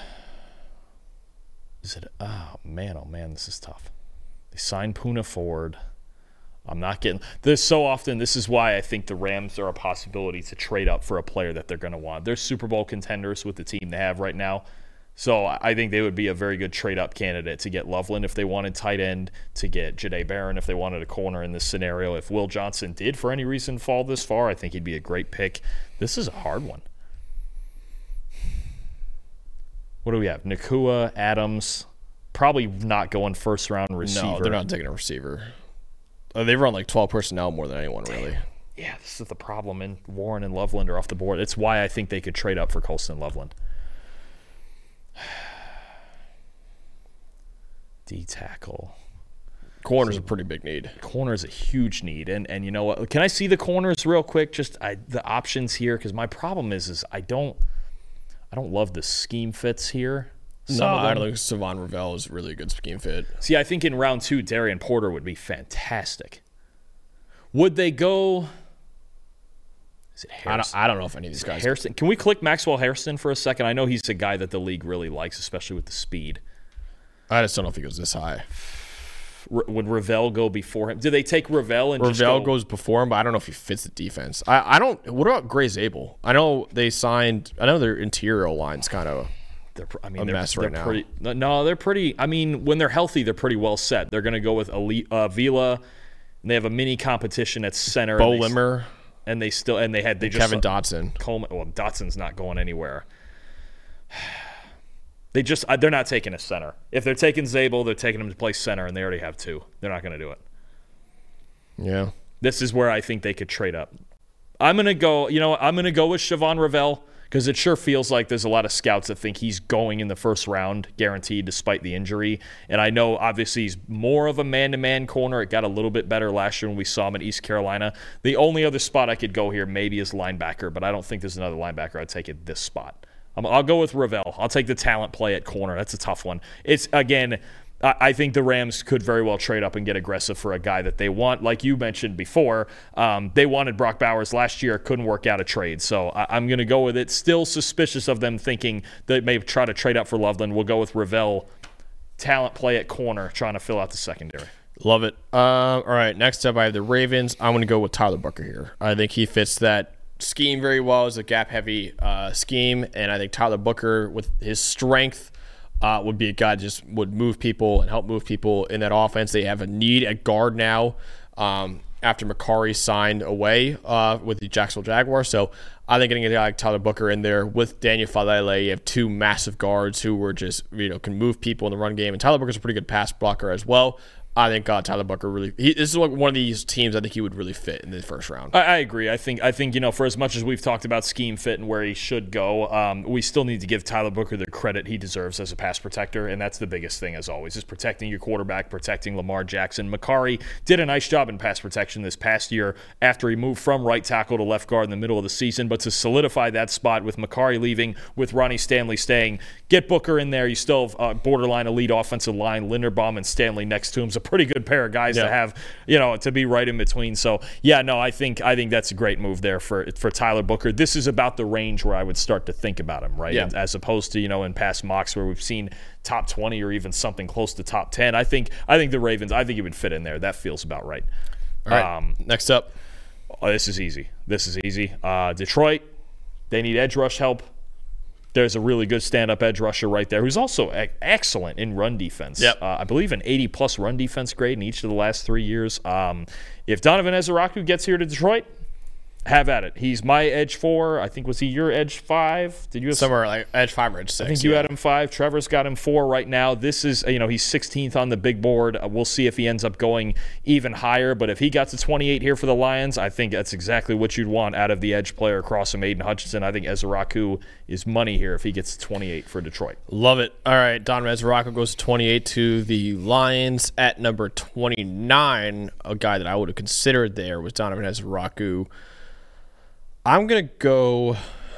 Is it? Oh, man, this is tough. They signed Poona Ford. I'm not getting – this is why I think the Rams are a possibility to trade up for a player that they're going to want. They're Super Bowl contenders with the team they have right now. So I think they would be a very good trade-up candidate to get Loveland if they wanted tight end, to get Jahdae Barron if they wanted a corner in this scenario. If Will Johnson did, for any reason, fall this far, I think he'd be a great pick. This is a hard one. What do we have? Nakua, Adams, probably not going first-round receiver. No, they're not taking a receiver. They run like 12 personnel more than anyone, really. Yeah, this is the problem. And Warren and Loveland are off the board. It's why I think they could trade up for Colston Loveland. D-tackle. Corner's a pretty big need. Corner's a huge need. And you know what? Can I see the corners real quick? Just the options here, because my problem is I don't love the scheme fits here. I don't think Savon Ravel is really a good scheme fit. See, I think in round 2, Darian Porter would be fantastic. Would they go? Is it Harrison? I don't know if any of these guys. Harrison. Can we click Maxwell Harrison for a second? I know he's a guy that the league really likes, especially with the speed. I just don't know if he goes this high. Would Ravel go before him? Do they take Ravel and Ravel goes before him, but I don't know if he fits the defense. I don't. What about Gray Zabel? I know they signed. I know their interior line's kind of a mess right now. No, they're pretty. I mean, when they're healthy, they're pretty well set. They're going to go with Vila, and they have a mini competition at center. Bo Limmer, and they just Kevin Dotson. Coleman. Well, Dotson's not going anywhere. They're not taking a center. If they're taking Zabel, they're taking him to play center, and they already have 2. They're not going to do it. Yeah. This is where I think they could trade up. I'm going to go with Siobhan Ravel because it sure feels like there's a lot of scouts that think he's going in the first round, guaranteed, despite the injury. And I know, obviously, he's more of a man-to-man corner. It got a little bit better last year when we saw him at East Carolina. The only other spot I could go here maybe is linebacker, but I don't think there's another linebacker I'd take at this spot. I'll go with Ravel. I'll take the talent play at corner. That's a tough one. I think the Rams could very well trade up and get aggressive for a guy that they want. Like you mentioned before, they wanted Brock Bowers last year. Couldn't work out a trade. So I'm going to go with it. Still suspicious of them thinking they may try to trade up for Loveland. We'll go with Ravel. Talent play at corner, trying to fill out the secondary. Love it. All right, next up I have the Ravens. I'm going to go with Tyler Booker here. I think he fits that scheme very well. As a gap-heavy scheme, and I think Tyler Booker, with his strength, would be a guy that just would move people and help move people in that offense. They have a need at guard now after Macari signed away with the Jacksonville Jaguars. So I think getting a guy like Tyler Booker in there with Daniel Falele, you have 2 massive guards who were just can move people in the run game. And Tyler Booker's a pretty good pass blocker as well. I think Tyler Booker this is one of these teams I think he would really fit in the first round. I agree. I think for as much as we've talked about scheme fit and where he should go, we still need to give Tyler Booker the credit he deserves as a pass protector, and that's the biggest thing as always, is protecting your quarterback, protecting Lamar Jackson. Macari did a nice job in pass protection this past year after he moved from right tackle to left guard in the middle of the season, but to solidify that spot with Macari leaving, with Ronnie Stanley staying, get Booker in there. You still have borderline elite offensive line, Linderbaum and Stanley next to him. A pretty good pair of guys to have, to be right in between. So, I think that's a great move there for Tyler Booker. This is about the range where I would start to think about him, right? Yeah. As opposed to, in past mocks where we've seen top 20 or even something close to top 10. I think the Ravens, I think he would fit in there. That feels about right. All right. Next up. This is easy. Detroit, they need edge rush help. There's a really good stand-up edge rusher right there who's also excellent in run defense. Yep. I believe an 80-plus run defense grade in each of the last 3 years. If Donovan Ezeraku gets here to Detroit, have at it. He's my edge 4. I think, was he your edge 5? Did you have somewhere like edge 5 or edge 6? I think you had him 5. Trevor's got him 4 right now. This is, he's 16th on the big board. We'll see if he ends up going even higher. But if he got to 28 here for the Lions, I think that's exactly what you'd want out of the edge player across from Aiden Hutchinson. I think Ezeraku is money here if he gets to 28 for Detroit. Love it. All right, Donovan Ezeraku goes to 28 to the Lions. At number 29, a guy that I would have considered there was Donovan Ezeraku. I'm gonna go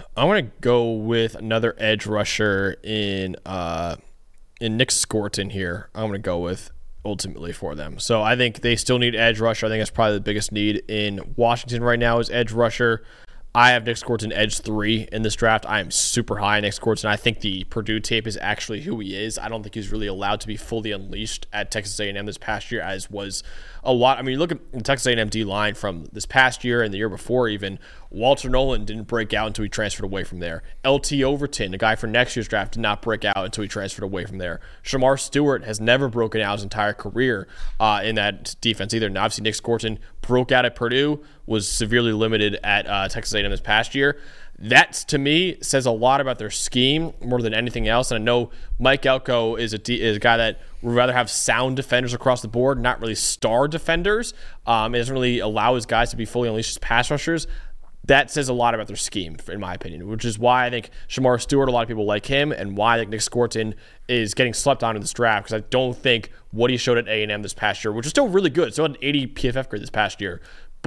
with another edge rusher in Nick Scorton here. I'm gonna go with ultimately for them. So I think they still need edge rusher. I think that's probably the biggest need in Washington right now is edge rusher. I have Nick Scorton edge 3 in this draft. I am super high on Nick Scorton. I think the Purdue tape is actually who he is. I don't think he's really allowed to be fully unleashed at Texas A&M this past year, as was a lot. I mean, you look at the Texas A&M D-line from this past year and the year before even. Walter Nolan didn't break out until he transferred away from there. LT Overton, the guy for next year's draft, did not break out until he transferred away from there. Shamar Stewart has never broken out his entire career in that defense either. Now, obviously, Nick Scorton broke out at Purdue, was severely limited at Texas A&M this past year. That, to me, says a lot about their scheme more than anything else. And I know Mike Elko is a guy that would rather have sound defenders across the board, not really star defenders. It doesn't really allow his guys to be fully unleashed as pass rushers. That says a lot about their scheme, in my opinion, which is why I think Shamar Stewart, a lot of people like him, and why I think Nick Scorton is getting slept on in this draft, because I don't think what he showed at A&M this past year, which is still really good, still had an 80 PFF grade this past year, but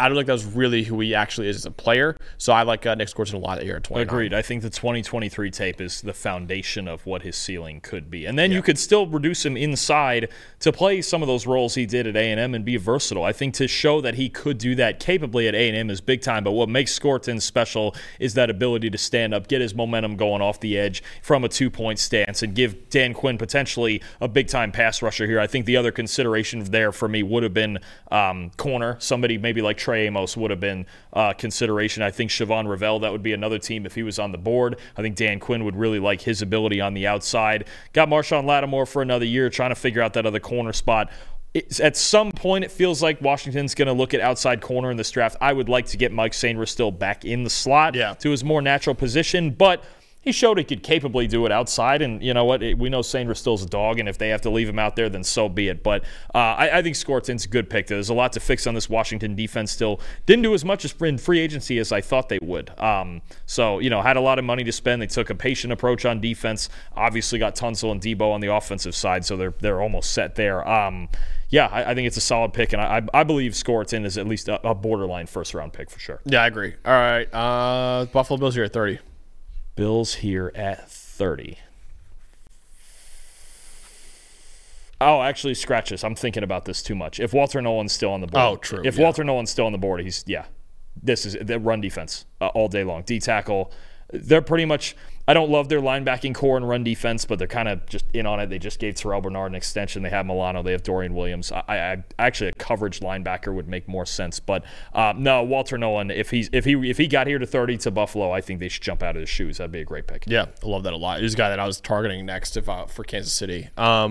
I don't think that was really who he actually is as a player. So I like Nick Skorton a lot here at 29. Agreed. I think the 2023 tape is the foundation of what his ceiling could be. And then you could still reduce him inside to play some of those roles he did at A&M and be versatile. I think to show that he could do that capably at A&M is big time. But what makes Skorton special is that ability to stand up, get his momentum going off the edge from a 2-point stance, and give Dan Quinn potentially a big-time pass rusher here. I think the other consideration there for me would have been corner. Somebody maybe like Trey Amos would have been consideration. I think Siobhan Ravel, that would be another team if he was on the board. I think Dan Quinn would really like his ability on the outside. Got Marshawn Lattimore for another year, trying to figure out that other corner spot. At some point, it feels like Washington's going to look at outside corner in this draft. I would like to get Mike Sainristil still back in the slot to his more natural position, but he showed he could capably do it outside, and you know what? We know Sainristil's a dog, and if they have to leave him out there, then so be it. But I think Skorton's a good pick. There's a lot to fix on this Washington defense still. Didn't do as much in free agency as I thought they would. So, had a lot of money to spend. They took a patient approach on defense. Obviously got Tunsil and Debo on the offensive side, so they're almost set there. I think it's a solid pick, and I believe Skorton is at least a borderline first-round pick for sure. Yeah, I agree. All right, Buffalo Bills here at 30. Bills here at 30. Oh, actually, scratch this. I'm thinking about this too much. If Walter Nolan's still on the board. Oh, true. If Walter Nolan's still on the board, this is the run defense all day long. D-tackle. They're pretty much, I don't love their linebacking core and run defense, but they're kind of just in on it. They just gave Terrell Bernard an extension. They have Milano. They have Dorian Williams. I actually, a coverage linebacker would make more sense. But no, Walter Nolan, if he got here to 30 to Buffalo, I think they should jump out of his shoes. That'd be a great pick. Yeah, I love that a lot. He's a guy that I was targeting next for Kansas City.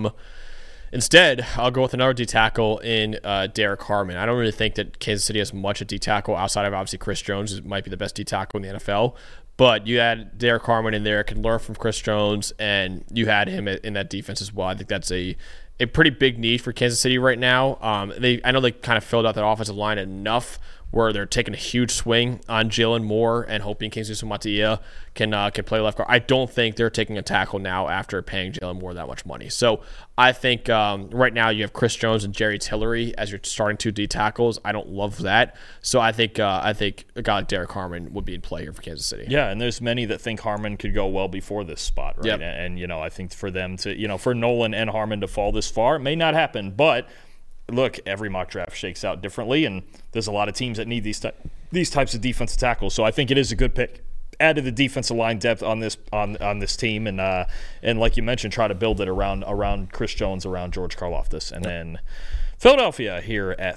Instead, I'll go with another D-tackle in Derek Harmon. I don't really think that Kansas City has much at D-tackle outside of obviously Chris Jones, who might be the best D-tackle in the NFL. But you had Derek Harmon in there, can learn from Chris Jones, and you had him in that defense as well. I think that's a pretty big need for Kansas City right now. I know they kind of filled out that offensive line enough where they're taking a huge swing on Jalen Moore and hoping Kingsley Sumatia can play left guard. I don't think they're taking a tackle now after paying Jalen Moore that much money. So I think right now you have Chris Jones and Jerry Tillery as your starting 2 D tackles. I don't love that. So I think a guy like Derek Harmon would be in play here for Kansas City. Yeah, and there's many that think Harmon could go well before this spot, right? Yep. And I think for them to, for Nolan and Harmon to fall this far, it may not happen, but look, every mock draft shakes out differently, and there's a lot of teams that need these types of defensive tackles. So I think it is a good pick. Add to the defensive line depth on this team, and like you mentioned, try to build it around Chris Jones, around George Karlaftis, and then Philadelphia here at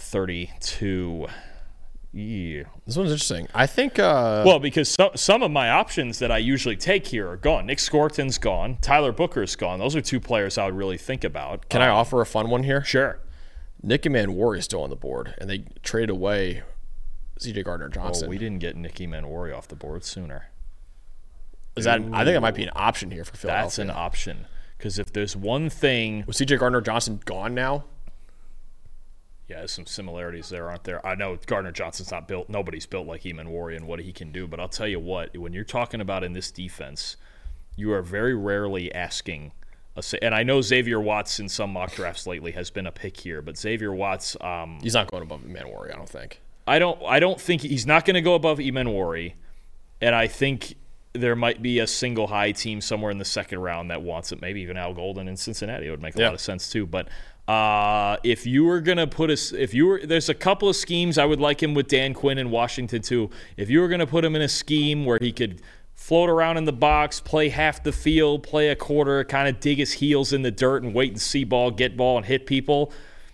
32. Yeah. This one's interesting. I think because some of my options that I usually take here are gone. Nick Skorton's gone. Tyler Booker's gone. Those are 2 players I would really think about. Can I offer a fun one here? Sure. Nicky Manwari is still on the board, and they traded away C.J. Gardner-Johnson. Oh, we didn't get Nicky Manwari off the board sooner. I think that might be an option here for Philadelphia. That's an option, because if there's one thing, was C.J. Gardner-Johnson gone now? Yeah, there's some similarities there, aren't there? I know Gardner-Johnson's not built. Nobody's built like Manwari and what he can do. But I'll tell you what, when you're talking about in this defense, you are very rarely asking. And I know Xavier Watts in some mock drafts lately has been a pick here, but Xavier Watts, he's not going above Manwari, I don't think. I don't think he's not going to go above Manwari, and I think there might be a single high team somewhere in the second round that wants it. Maybe even Al Golden in Cincinnati. It would make a lot of sense too. But if you were going to there's a couple of schemes I would like him with Dan Quinn in Washington too. If you were going to put him in a scheme where he could float around in the box, play half the field, play a quarter, kind of dig his heels in the dirt and wait and see ball, get ball, and hit people,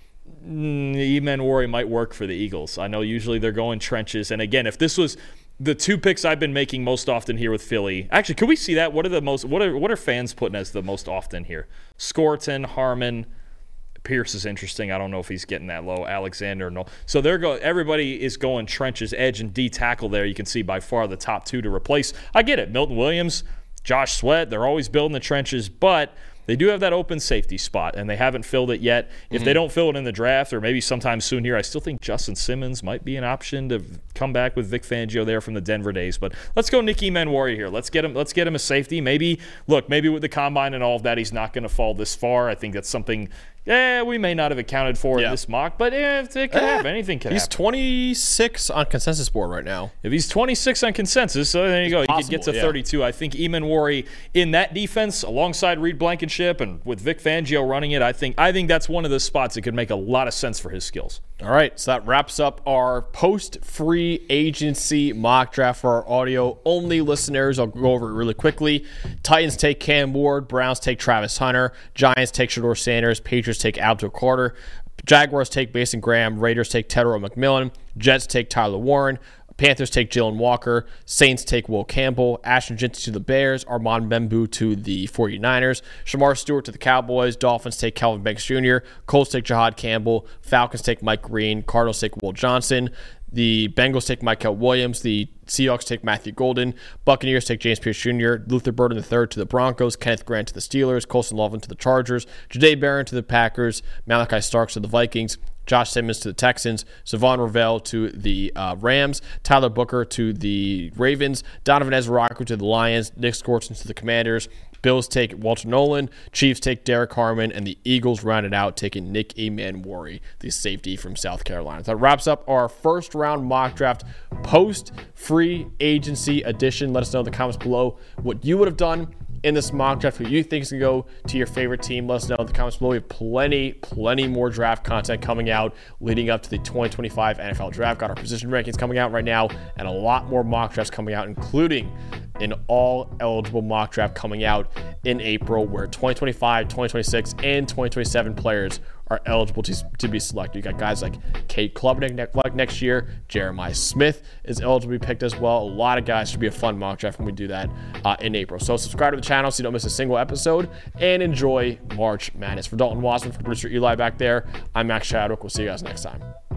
Manwari might work for the Eagles. I know usually they're going trenches. And again, if this was the 2 picks I've been making most often here with Philly, actually, could we see that? What are fans putting as the most often here? Skorton, Harmon, Pierce is interesting. I don't know if he's getting that low. Alexander, no. So everybody is going trenches, edge, and D tackle there. You can see by far the top 2 to replace. I get it. Milton Williams, Josh Sweat, they're always building the trenches, but they do have that open safety spot, and they haven't filled it yet. If they don't fill it in the draft or maybe sometime soon here, I still think Justin Simmons might be an option to come back with Vic Fangio there from the Denver days. But let's go Nicky Manwari here. Let's get him a safety. Maybe with the combine and all of that, he's not going to fall this far. I think that's something we may not have accounted for in this mock, but it could happen. Anything can happen. He's 26 on consensus board right now. If he's 26 on consensus, so there you go. He could get to 32. I think Emmanwori in that defense, alongside Reed Blankenship and with Vic Fangio running it, I think that's one of the spots that could make a lot of sense for his skills. All right, so that wraps up our post-free agency mock draft for our audio-only listeners. I'll go over it really quickly. Titans take Cam Ward. Browns take Travis Hunter. Giants take Shedeur Sanders. Patriots take Alto Carter. Jaguars take Mason Graham. Raiders take Tedero McMillan. Jets take Tyler Warren. Panthers take Jalen Walker. Saints take Will Campbell. Ashton Jinty to the Bears. Armand Bembou to the 49ers. Shamar Stewart to the Cowboys. Dolphins take Calvin Banks Jr. Colts take Jahad Campbell. Falcons take Mike Green. Cardinals take Will Johnson. The Bengals take Mykal Williams. The Seahawks take Matthew Golden. Buccaneers take James Pierce Jr. Luther Burden III to the Broncos. Kenneth Grant to the Steelers. Colson Loveland to the Chargers. Jahdae Barron to the Packers. Malachi Starks to the Vikings. Josh Simmons to the Texans. Savon Ravel to the Rams. Tyler Booker to the Ravens. Donovan Ezra-Rocco to the Lions. Nick Skorson to the Commanders. Bills take Walter Nolan. Chiefs take Derek Harmon. And the Eagles round it out, taking Nick Emmanwori, the safety from South Carolina. So that wraps up our first round mock draft post-free agency edition. Let us know in the comments below what you would have done in this mock draft, who you think is going to go to your favorite team. Let us know in the comments below. We have plenty more draft content coming out leading up to the 2025 NFL Draft. Got our position rankings coming out right now, and a lot more mock drafts coming out, including an all-eligible mock draft coming out in April, where 2025, 2026, and 2027 players are eligible to be selected. You got guys like Cade Klubnik next year. Jeremiah Smith is eligible to be picked as well. A lot of guys. Should be a fun mock draft when we do that in April. So subscribe to the channel so you don't miss a single episode, and enjoy March Madness. For Dalton Wasserman, for producer Eli back there, I'm Max Chadwick. We'll see you guys next time.